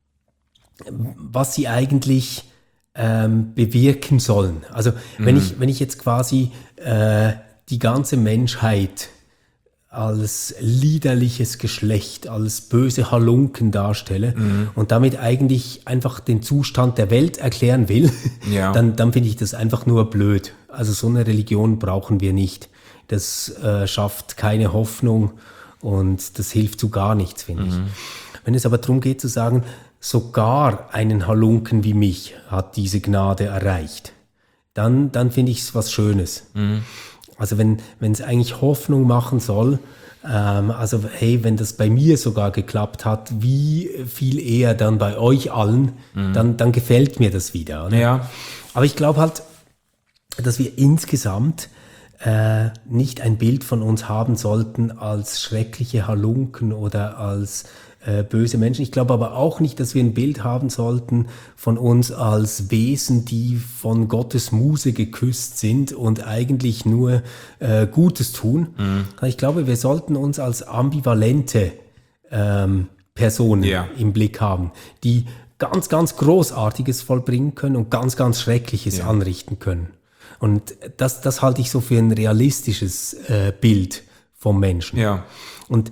was sie eigentlich ähm, bewirken sollen. Also wenn, mhm. ich, wenn ich jetzt quasi äh, die ganze Menschheit als liederliches Geschlecht, als böse Halunken darstelle mhm. und damit eigentlich einfach den Zustand der Welt erklären will, ja. dann, dann finde ich das einfach nur blöd. Also so eine Religion brauchen wir nicht. Das äh, schafft keine Hoffnung und das hilft zu gar nichts, finde mhm. ich. Wenn es aber darum geht zu sagen, sogar einen Halunken wie mich hat diese Gnade erreicht, dann, dann finde ich es was Schönes. Mhm. Also wenn wenn es eigentlich Hoffnung machen soll, ähm, also hey, wenn das bei mir sogar geklappt hat, wie viel eher dann bei euch allen, mhm. dann, dann gefällt mir das wieder. Oder? Ja. Aber ich glaube halt, dass wir insgesamt äh, nicht ein Bild von uns haben sollten als schreckliche Halunken oder als äh, böse Menschen. Ich glaube aber auch nicht, dass wir ein Bild haben sollten von uns als Wesen, die von Gottes Muse geküsst sind und eigentlich nur äh, Gutes tun. Mhm. Ich glaube, wir sollten uns als ambivalente ähm, Personen ja. im Blick haben, die ganz, ganz Großartiges vollbringen können und ganz, ganz Schreckliches ja. anrichten können. Und das, das halte ich so für ein realistisches äh, Bild vom Menschen. Ja. Und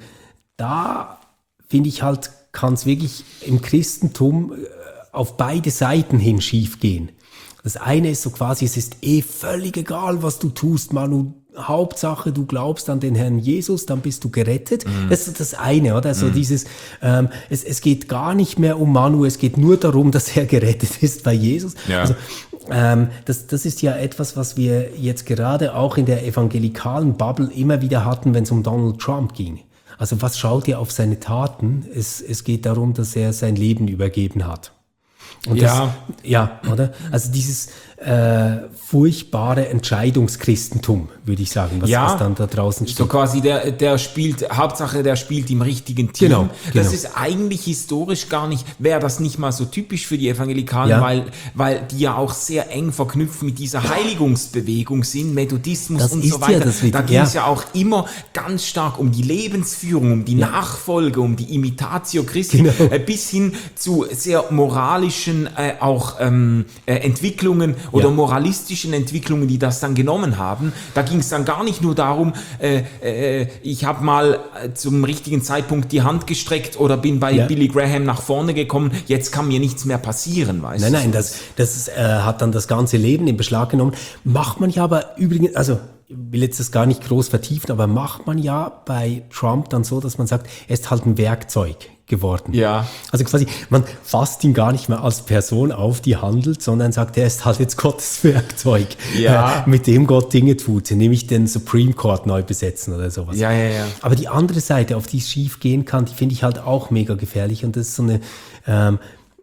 da finde ich halt, kann es wirklich im Christentum äh, auf beide Seiten hin schief gehen. Das eine ist so quasi, es ist eh völlig egal, was du tust, Manu. Hauptsache, du glaubst an den Herrn Jesus, dann bist du gerettet. Mm. Das ist das eine, oder? So mm. dieses, ähm, es, es geht gar nicht mehr um Manu, es geht nur darum, dass er gerettet ist bei Jesus. Ja. Also, ähm, das, das ist ja etwas, was wir jetzt gerade auch in der evangelikalen Bubble immer wieder hatten, wenn es um Donald Trump ging. Also was schaut ihr auf seine Taten? Es, es geht darum, dass er sein Leben übergeben hat. Und ja. Das, ja, oder? Also dieses äh, furchtbare Entscheidungschristentum, würde ich sagen, was, ja, was dann da draußen steht. So quasi, der, der spielt, Hauptsache der spielt im richtigen Team. Genau, das genau. ist eigentlich historisch gar nicht, wäre das nicht mal so typisch für die Evangelikalen, ja. weil, weil die ja auch sehr eng verknüpft mit dieser Heiligungsbewegung sind, Methodismus das und ist so weiter. Ja das da ging es ja. ja auch immer ganz stark um die Lebensführung, um die ja. Nachfolge, um die Imitatio Christi, genau. äh, bis hin zu sehr moralischen äh, auch ähm, äh, Entwicklungen oder ja. moralistischen Entwicklungen, die das dann genommen haben. Da ging es dann gar nicht nur darum, äh, äh, ich habe mal zum richtigen Zeitpunkt die Hand gestreckt oder bin bei ja. Billy Graham nach vorne gekommen, jetzt kann mir nichts mehr passieren, weißt nein, du? Nein, nein, das, das äh, hat dann das ganze Leben in Beschlag genommen. Macht man ja aber übrigens, also ich will jetzt das gar nicht groß vertiefen, aber macht man ja bei Trump dann so, dass man sagt, er ist halt ein Werkzeug geworden. Ja. Also quasi, man fasst ihn gar nicht mehr als Person auf, die handelt, sondern sagt, er ist halt jetzt Gottes Werkzeug, ja. äh, mit dem Gott Dinge tut, nämlich den Supreme Court neu besetzen oder sowas. Ja, ja, ja. Aber die andere Seite, auf die es schief gehen kann, die finde ich halt auch mega gefährlich und das ist so eine ähm,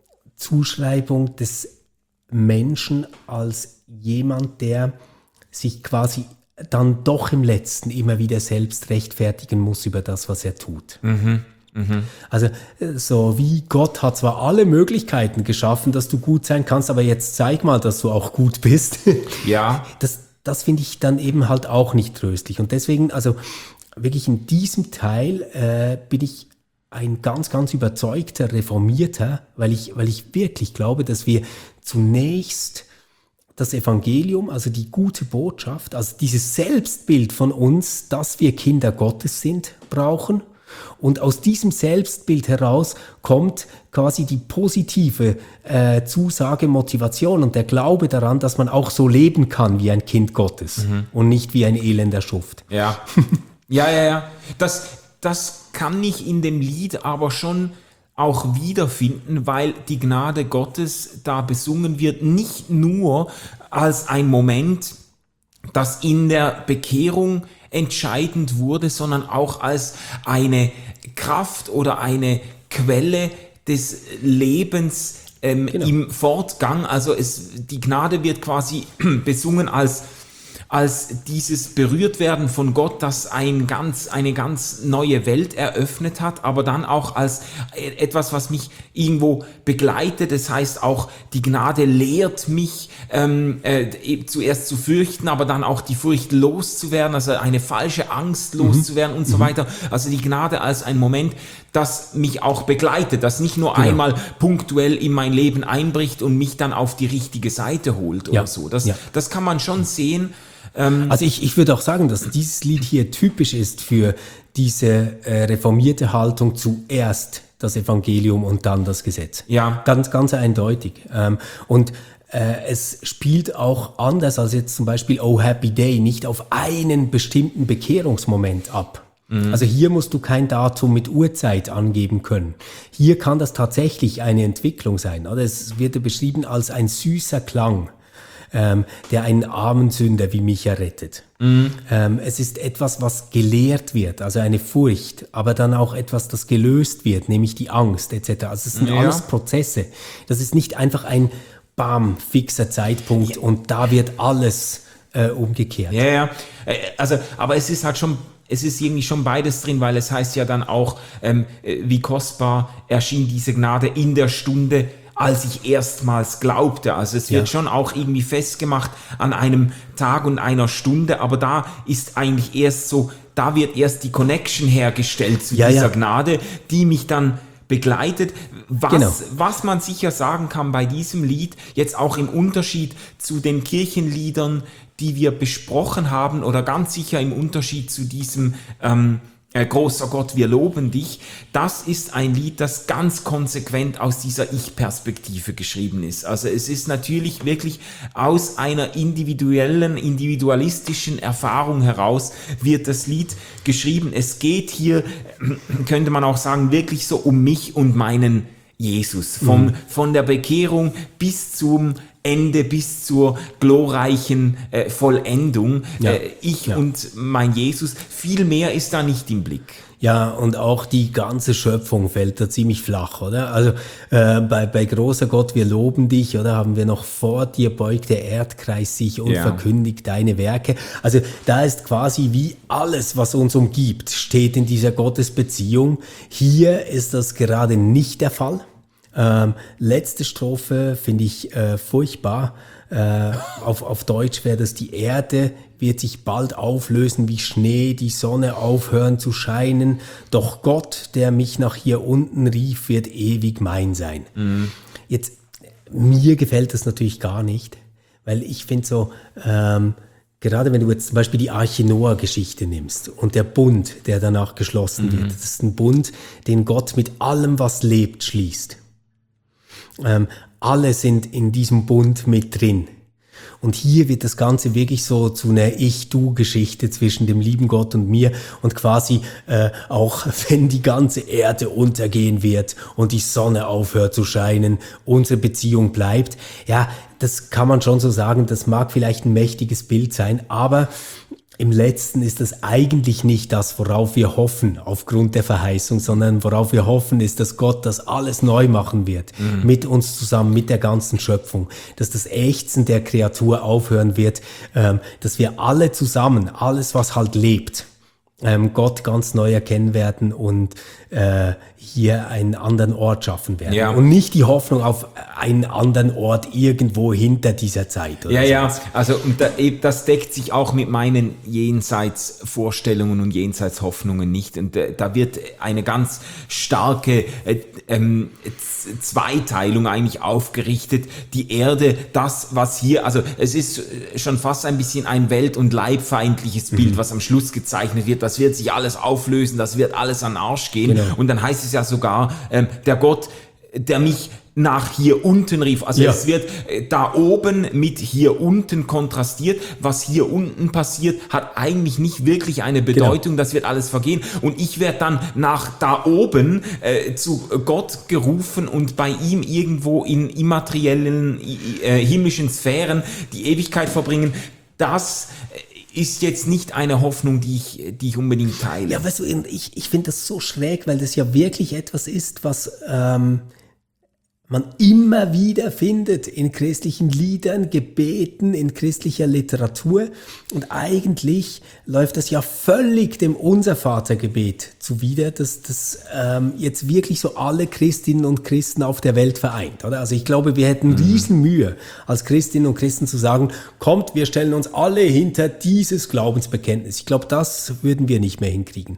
Zuschreibung des Menschen als jemand, der sich quasi dann doch im Letzten immer wieder selbst rechtfertigen muss über das, was er tut. Mhm. Mhm. Also so wie Gott hat zwar alle Möglichkeiten geschaffen, dass du gut sein kannst, aber jetzt zeig mal, dass du auch gut bist. Ja. Das, das finde ich dann eben halt auch nicht tröstlich. Und deswegen, also wirklich in diesem Teil äh, bin ich ein ganz, ganz überzeugter Reformierter, weil ich, weil ich wirklich glaube, dass wir zunächst das Evangelium, also die gute Botschaft, also dieses Selbstbild von uns, dass wir Kinder Gottes sind, brauchen. Und aus diesem Selbstbild heraus kommt quasi die positive äh, Zusage, Motivation und der Glaube daran, dass man auch so leben kann wie ein Kind Gottes mhm. und nicht wie ein elender Schuft. Ja, ja, ja, ja. Das, das kann ich in dem Lied aber schon auch wiederfinden, weil die Gnade Gottes da besungen wird, nicht nur als ein Moment, das in der Bekehrung entscheidend wurde, sondern auch als eine Kraft oder eine Quelle des Lebens ähm, genau. im Fortgang. Also es, die Gnade wird quasi besungen als als dieses Berührtwerden von Gott, das ein ganz, eine ganz neue Welt eröffnet hat, aber dann auch als etwas, was mich irgendwo begleitet. Das heißt auch, die Gnade lehrt mich ähm, äh, zuerst zu fürchten, aber dann auch die Furcht loszuwerden, also eine falsche Angst loszuwerden mhm. und so mhm. weiter. Also die Gnade als ein Moment, das mich auch begleitet, das nicht nur genau. einmal punktuell in mein Leben einbricht und mich dann auf die richtige Seite holt oder ja. so. Das, ja. das kann man schon sehen. Also ich, ich würde auch sagen, dass dieses Lied hier typisch ist für diese äh, reformierte Haltung, zuerst das Evangelium und dann das Gesetz. Ja. Ganz, ganz eindeutig. Ähm, und äh, es spielt auch anders als jetzt zum Beispiel Oh Happy Day nicht auf einen bestimmten Bekehrungsmoment ab. Mhm. Also hier musst du kein Datum mit Uhrzeit angeben können. Hier kann das tatsächlich eine Entwicklung sein. Oder es wird beschrieben als ein süßer Klang. ähm, der einen armen Sünder wie mich errettet. Mhm. Ähm, es ist etwas, was gelehrt wird, also eine Furcht, aber dann auch etwas, das gelöst wird, nämlich die Angst et cetera. Also es sind ja. alles Prozesse. Das ist nicht einfach ein bam, fixer Zeitpunkt ja. und da wird alles äh, umgekehrt. Ja, ja. Also, aber es ist halt schon, es ist irgendwie schon beides drin, weil es heißt ja dann auch, ähm, wie kostbar erschien diese Gnade in der Stunde, als ich erstmals glaubte. Also es wird ja. schon auch irgendwie festgemacht an einem Tag und einer Stunde, aber da ist eigentlich erst so, da wird erst die Connection hergestellt zu ja, dieser ja. Gnade, die mich dann begleitet. Was, genau. was man sicher sagen kann bei diesem Lied, jetzt auch im Unterschied zu den Kirchenliedern, die wir besprochen haben, oder ganz sicher im Unterschied zu diesem ähm, äh, großer Gott, wir loben dich, das ist ein Lied, das ganz konsequent aus dieser Ich-Perspektive geschrieben ist. Also es ist natürlich wirklich aus einer individuellen, individualistischen Erfahrung heraus wird das Lied geschrieben. Es geht hier, könnte man auch sagen, wirklich so um mich und meinen Jesus. Vom, mhm. Von der Bekehrung bis zum Ende, bis zur glorreichen äh, Vollendung. Ja. Äh, ich ja. und mein Jesus. Viel mehr ist da nicht im Blick. Ja, und auch die ganze Schöpfung fällt da ziemlich flach, oder? Also äh, bei, bei großer Gott, wir loben dich, oder? Haben wir noch vor dir beugt der Erdkreis sich und ja. verkündigt deine Werke. Also da ist quasi wie alles, was uns umgibt, steht in dieser Gottesbeziehung. Hier ist das gerade nicht der Fall. Ähm, letzte Strophe finde ich äh, furchtbar. Äh, auf, auf Deutsch wäre das: Die Erde wird sich bald auflösen wie Schnee, die Sonne aufhören zu scheinen. Doch Gott, der mich nach hier unten rief, wird ewig mein sein. Mhm. Jetzt, mir gefällt das natürlich gar nicht, weil ich finde so, ähm, gerade wenn du jetzt zum Beispiel die Arche Noah-Geschichte nimmst und der Bund, der danach geschlossen mhm. wird, das ist ein Bund, den Gott mit allem, was lebt, schließt. Ähm, alle sind in diesem Bund mit drin. Und hier wird das Ganze wirklich so zu einer Ich-Du-Geschichte zwischen dem lieben Gott und mir. Und quasi äh, auch wenn die ganze Erde untergehen wird und die Sonne aufhört zu scheinen, unsere Beziehung bleibt. Ja, das kann man schon so sagen. Das mag vielleicht ein mächtiges Bild sein, aber im Letzten ist das eigentlich nicht das, worauf wir hoffen, aufgrund der Verheißung, sondern worauf wir hoffen, ist, dass Gott das alles neu machen wird, mhm. mit uns zusammen, mit der ganzen Schöpfung, dass das Ächzen der Kreatur aufhören wird, ähm, dass wir alle zusammen, alles, was halt lebt, ähm, Gott ganz neu erkennen werden und äh, hier einen anderen Ort schaffen werden. Ja. Und nicht die Hoffnung auf einen anderen Ort irgendwo hinter dieser Zeit. Oder ja, sonst. ja, also und da, das deckt sich auch mit meinen Jenseitsvorstellungen und Jenseitshoffnungen nicht. Und äh, da wird eine ganz starke äh, ähm, Zweiteilung eigentlich aufgerichtet. Die Erde, das, was hier, also es ist schon fast ein bisschen ein welt- und leibfeindliches Bild, mhm. was am Schluss gezeichnet wird. Das wird sich alles auflösen, das wird alles an den Arsch gehen. Genau. Und dann heißt es ja sogar, ähm, der Gott, der mich nach hier unten rief. Also ja. es wird äh, da oben mit hier unten kontrastiert. Was hier unten passiert, hat eigentlich nicht wirklich eine Bedeutung. Genau. Das wird alles vergehen. Und ich werde dann nach da oben äh, zu Gott gerufen und bei ihm irgendwo in immateriellen, äh, himmlischen Sphären die Ewigkeit verbringen. Das ist jetzt nicht eine Hoffnung, die ich, die ich unbedingt teile. Ja, weißt du, ich, ich finde das so schräg, weil das ja wirklich etwas ist, was ähm, man immer wieder findet in christlichen Liedern, Gebeten, in christlicher Literatur. Und eigentlich läuft das ja völlig dem Unser-Vater-Gebet zuwider, dass das ähm, jetzt wirklich so alle Christinnen und Christen auf der Welt vereint, oder? Also ich glaube, wir hätten riesen Mühe, als Christinnen und Christen zu sagen, kommt, wir stellen uns alle hinter dieses Glaubensbekenntnis. Ich glaube, das würden wir nicht mehr hinkriegen.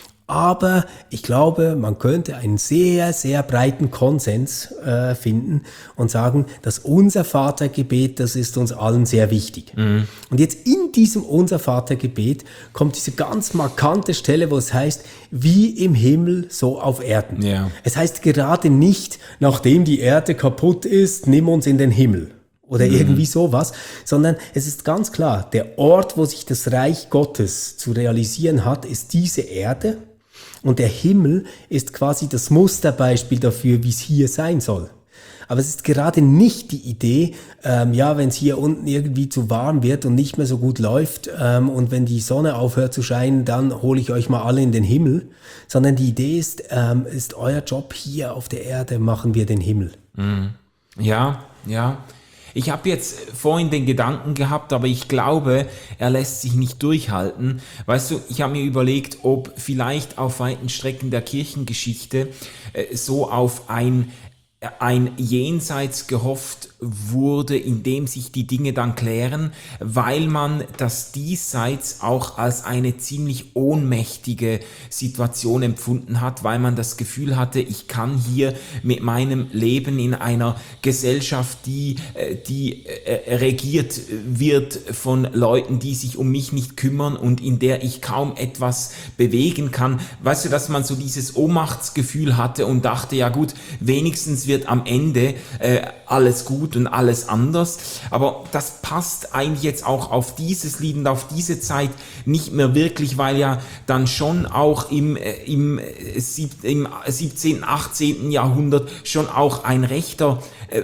Aber ich glaube, man könnte einen sehr, sehr breiten Konsens äh, finden und sagen, dass unser Vatergebet, das ist uns allen sehr wichtig. Mhm. Und jetzt in diesem unser Vatergebet kommt diese ganz markante Stelle, wo es heißt, wie im Himmel, so auf Erden. Ja. Es heißt gerade nicht, nachdem die Erde kaputt ist, nimm uns in den Himmel. Oder mhm. irgendwie sowas, sondern es ist ganz klar, der Ort, wo sich das Reich Gottes zu realisieren hat, ist diese Erde. Und der Himmel ist quasi das Musterbeispiel dafür, wie es hier sein soll. Aber es ist gerade nicht die Idee, ähm, ja, wenn es hier unten irgendwie zu warm wird und nicht mehr so gut läuft ähm, und wenn die Sonne aufhört zu scheinen, dann hole ich euch mal alle in den Himmel. Sondern die Idee ist, ähm, ist euer Job hier auf der Erde, machen wir den Himmel. Mhm. Ja, ja. Ich habe jetzt vorhin den Gedanken gehabt, aber ich glaube, er lässt sich nicht durchhalten. Weißt du, ich habe mir überlegt, ob vielleicht auf weiten Strecken der Kirchengeschichte äh, so auf ein ein Jenseits gehofft wurde, in dem sich die Dinge dann klären, weil man das Diesseits auch als eine ziemlich ohnmächtige Situation empfunden hat, weil man das Gefühl hatte, ich kann hier mit meinem Leben in einer Gesellschaft, die, die regiert wird von Leuten, die sich um mich nicht kümmern und in der ich kaum etwas bewegen kann. Weißt du, dass man so dieses Ohnmachtsgefühl hatte und dachte, ja gut, wenigstens wird am Ende äh, alles gut und alles anders. Aber das passt eigentlich jetzt auch auf dieses Lied und auf diese Zeit nicht mehr wirklich, weil ja dann schon auch im, äh, im, sieb- im siebzehnten, achtzehnten Jahrhundert schon auch ein rechter äh,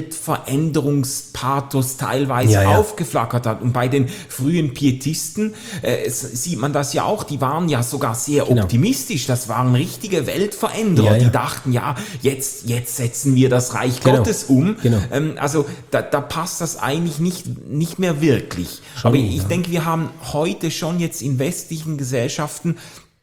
Weltveränderungspathos teilweise ja, ja. aufgeflackert hat. Und bei den frühen Pietisten äh, sieht man das ja auch, die waren ja sogar sehr Genau. optimistisch. Das waren richtige Weltveränderer, Ja, ja. die dachten, ja, jetzt, jetzt setzen wir das Reich Genau. Gottes um. Genau. Ähm, also da, da passt das eigentlich nicht, nicht mehr wirklich. Schon, Aber ich ja. denke, wir haben heute schon jetzt in westlichen Gesellschaften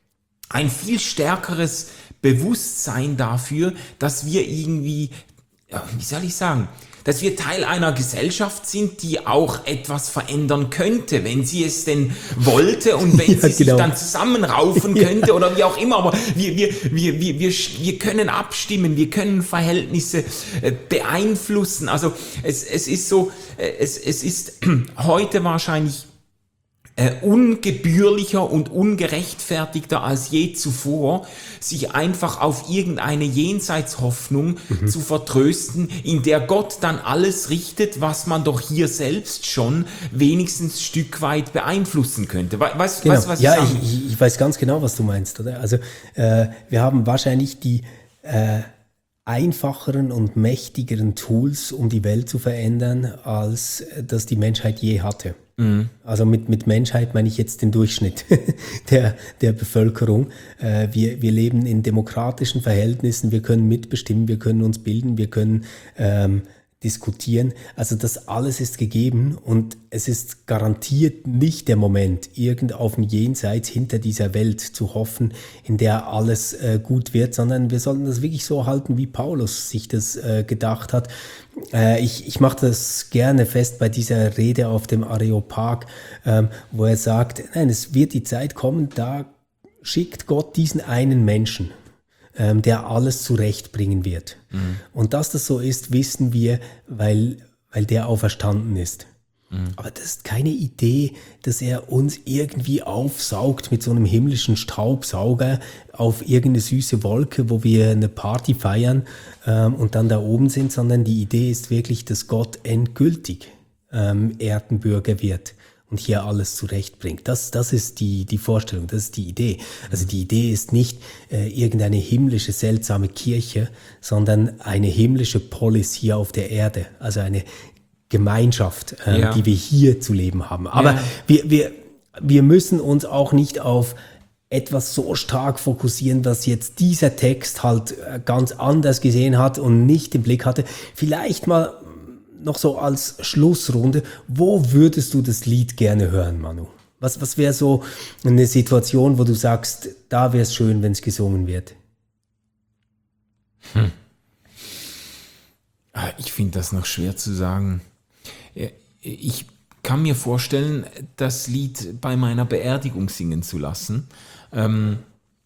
ein viel stärkeres Bewusstsein dafür, dass wir irgendwie, ja, wie soll ich sagen, dass wir Teil einer Gesellschaft sind, die auch etwas verändern könnte, wenn sie es denn wollte und wenn Ja, sie sich genau. dann zusammenraufen könnte oder wie auch immer. Aber wir, wir, wir, wir, wir, wir können abstimmen, wir können Verhältnisse äh, beeinflussen. Also es, es ist so, äh, es, es ist heute wahrscheinlich Äh, ungebührlicher und ungerechtfertigter als je zuvor, sich einfach auf irgendeine Jenseitshoffnung mhm. zu vertrösten, in der Gott dann alles richtet, was man doch hier selbst schon wenigstens Stück weit beeinflussen könnte. We weißt du, Genau. was ja, ich sage? ich, ich weiß ganz genau, was du meinst. Oder? Also äh, wir haben wahrscheinlich die äh, einfacheren und mächtigeren Tools, um die Welt zu verändern, als das die Menschheit je hatte. Mhm. Also mit, mit Menschheit meine ich jetzt den Durchschnitt der, der Bevölkerung. Äh, wir, wir leben in demokratischen Verhältnissen, wir können mitbestimmen, wir können uns bilden, wir können ähm, diskutieren. Also das alles ist gegeben und es ist garantiert nicht der Moment, irgend auf dem Jenseits hinter dieser Welt zu hoffen, in der alles äh, gut wird, sondern wir sollten das wirklich so halten, wie Paulus sich das äh, gedacht hat. Äh, ich ich mache das gerne fest bei dieser Rede auf dem Areopag, ähm, wo er sagt, nein, es wird die Zeit kommen, da schickt Gott diesen einen Menschen, ähm, der alles zurechtbringen wird. Mhm. Und dass das so ist, wissen wir, weil, weil der auferstanden ist. Mhm. Aber das ist keine Idee, dass er uns irgendwie aufsaugt mit so einem himmlischen Staubsauger auf irgendeine süße Wolke, wo wir eine Party feiern ähm, und dann da oben sind, sondern die Idee ist wirklich, dass Gott endgültig ähm, Erdenbürger wird und hier alles zurechtbringt. Das, das ist die, die Vorstellung, das ist die Idee. Also die Idee ist nicht äh, irgendeine himmlische, seltsame Kirche, sondern eine himmlische Polis hier auf der Erde. Also eine Gemeinschaft, äh, ja. die wir hier zu leben haben. Aber ja. wir, wir, wir müssen uns auch nicht auf etwas so stark fokussieren, dass jetzt dieser Text halt ganz anders gesehen hat und nicht im Blick hatte. Vielleicht mal noch so als Schlussrunde, wo würdest du das Lied gerne hören, Manu? Was, was wäre so eine Situation, wo du sagst, da wäre es schön, wenn es gesungen wird? Hm. Ich finde das noch schwer zu sagen. Ich kann mir vorstellen, das Lied bei meiner Beerdigung singen zu lassen. Ähm,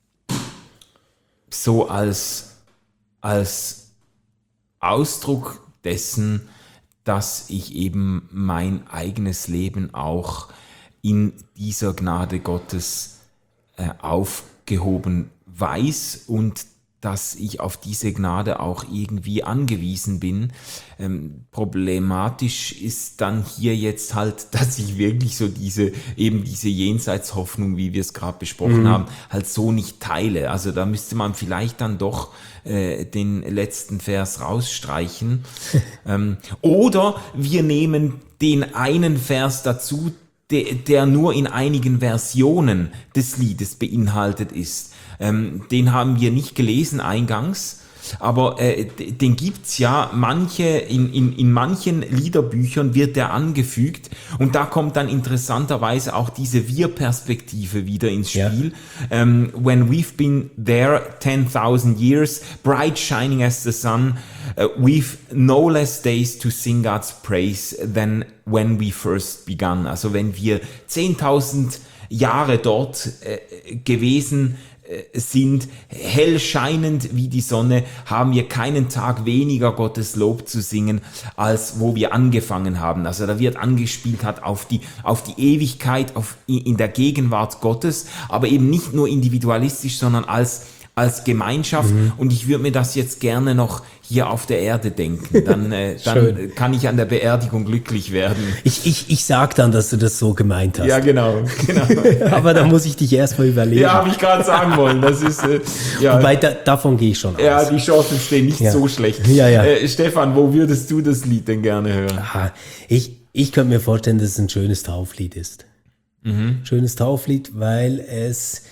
so als, als Ausdruck dessen, dass ich eben mein eigenes Leben auch in dieser Gnade Gottes äh, aufgehoben weiß und dass ich auf diese Gnade auch irgendwie angewiesen bin. Ähm, problematisch ist dann hier jetzt halt, dass ich wirklich so diese, eben diese Jenseitshoffnung, wie wir es gerade besprochen mhm. haben, halt so nicht teile. Also da müsste man vielleicht dann doch äh, den letzten Vers rausstreichen. ähm, oder wir nehmen den einen Vers dazu, der, der nur in einigen Versionen des Liedes beinhaltet ist. Ähm, den haben wir nicht gelesen eingangs, aber äh, den gibt's ja, manche, in, in, in manchen Liederbüchern wird der angefügt und da kommt dann interessanterweise auch diese Wir-Perspektive wieder ins Spiel. Ja. Um, when we've been there ten thousand years, bright shining as the sun, uh, we've no less days to sing God's praise than when we first began. Also wenn wir zehntausend Jahre dort äh, gewesen sind, hell scheinend wie die Sonne, haben wir keinen Tag weniger Gottes Lob zu singen, als wo wir angefangen haben. Also da wird angespielt hat auf die, auf die Ewigkeit, auf, in der Gegenwart Gottes, aber eben nicht nur individualistisch, sondern als, als Gemeinschaft. Mhm. Und ich würde mir das jetzt gerne noch hier auf der Erde denken. Dann, äh, dann kann ich an der Beerdigung glücklich werden. Ich, ich, ich sag dann, dass du das so gemeint hast. Ja, genau. genau. Aber da muss ich dich erstmal überlegen. Ja, habe ich gerade sagen wollen. Das ist, äh, ja. Wobei, da, davon gehe ich schon aus. Ja, die Chancen stehen nicht ja. so schlecht. Ja, ja. Äh, Stefan, wo würdest du das Lied denn gerne hören? Aha. Ich, ich könnte mir vorstellen, dass es ein schönes Tauflied ist. Mhm. Schönes Tauflied, weil es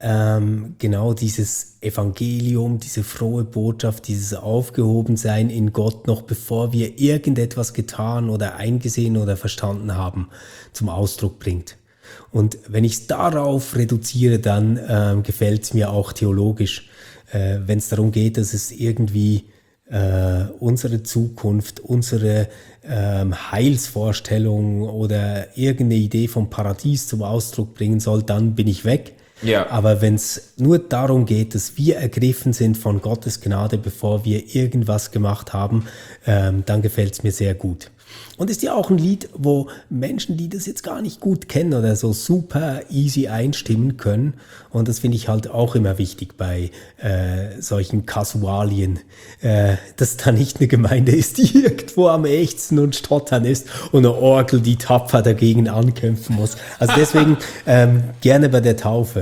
Ähm, genau dieses Evangelium, diese frohe Botschaft, dieses Aufgehobensein in Gott, noch bevor wir irgendetwas getan oder eingesehen oder verstanden haben, zum Ausdruck bringt. Und wenn ich es darauf reduziere, dann ähm, gefällt es mir auch theologisch, äh, wenn es darum geht, dass es irgendwie äh, unsere Zukunft, unsere ähm, Heilsvorstellung oder irgendeine Idee vom Paradies zum Ausdruck bringen soll, dann bin ich weg. Ja. Aber wenn es nur darum geht, dass wir ergriffen sind von Gottes Gnade, bevor wir irgendwas gemacht haben, ähm, dann gefällt es mir sehr gut. Und ist ja auch ein Lied, wo Menschen, die das jetzt gar nicht gut kennen oder so super easy einstimmen können. Und das finde ich halt auch immer wichtig bei äh, solchen Kasualien, äh, dass da nicht eine Gemeinde ist, die irgendwo am ächzen und stottern ist und eine Orgel, die tapfer dagegen ankämpfen muss. Also deswegen ähm, gerne bei der Taufe.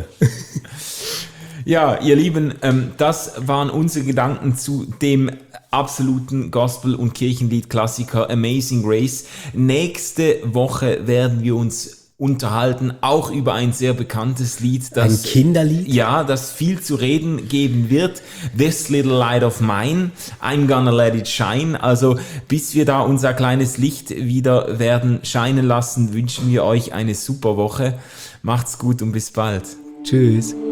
Ja, ihr Lieben, ähm, das waren unsere Gedanken zu dem absoluten Gospel- und Kirchenlied-Klassiker Amazing Grace. Nächste Woche werden wir uns unterhalten, auch über ein sehr bekanntes Lied. Das, ein Kinderlied? Ja, das viel zu reden geben wird. This Little Light of Mine, I'm Gonna Let It Shine. Also bis wir da unser kleines Licht wieder werden scheinen lassen, wünschen wir euch eine super Woche. Macht's gut und bis bald. Tschüss.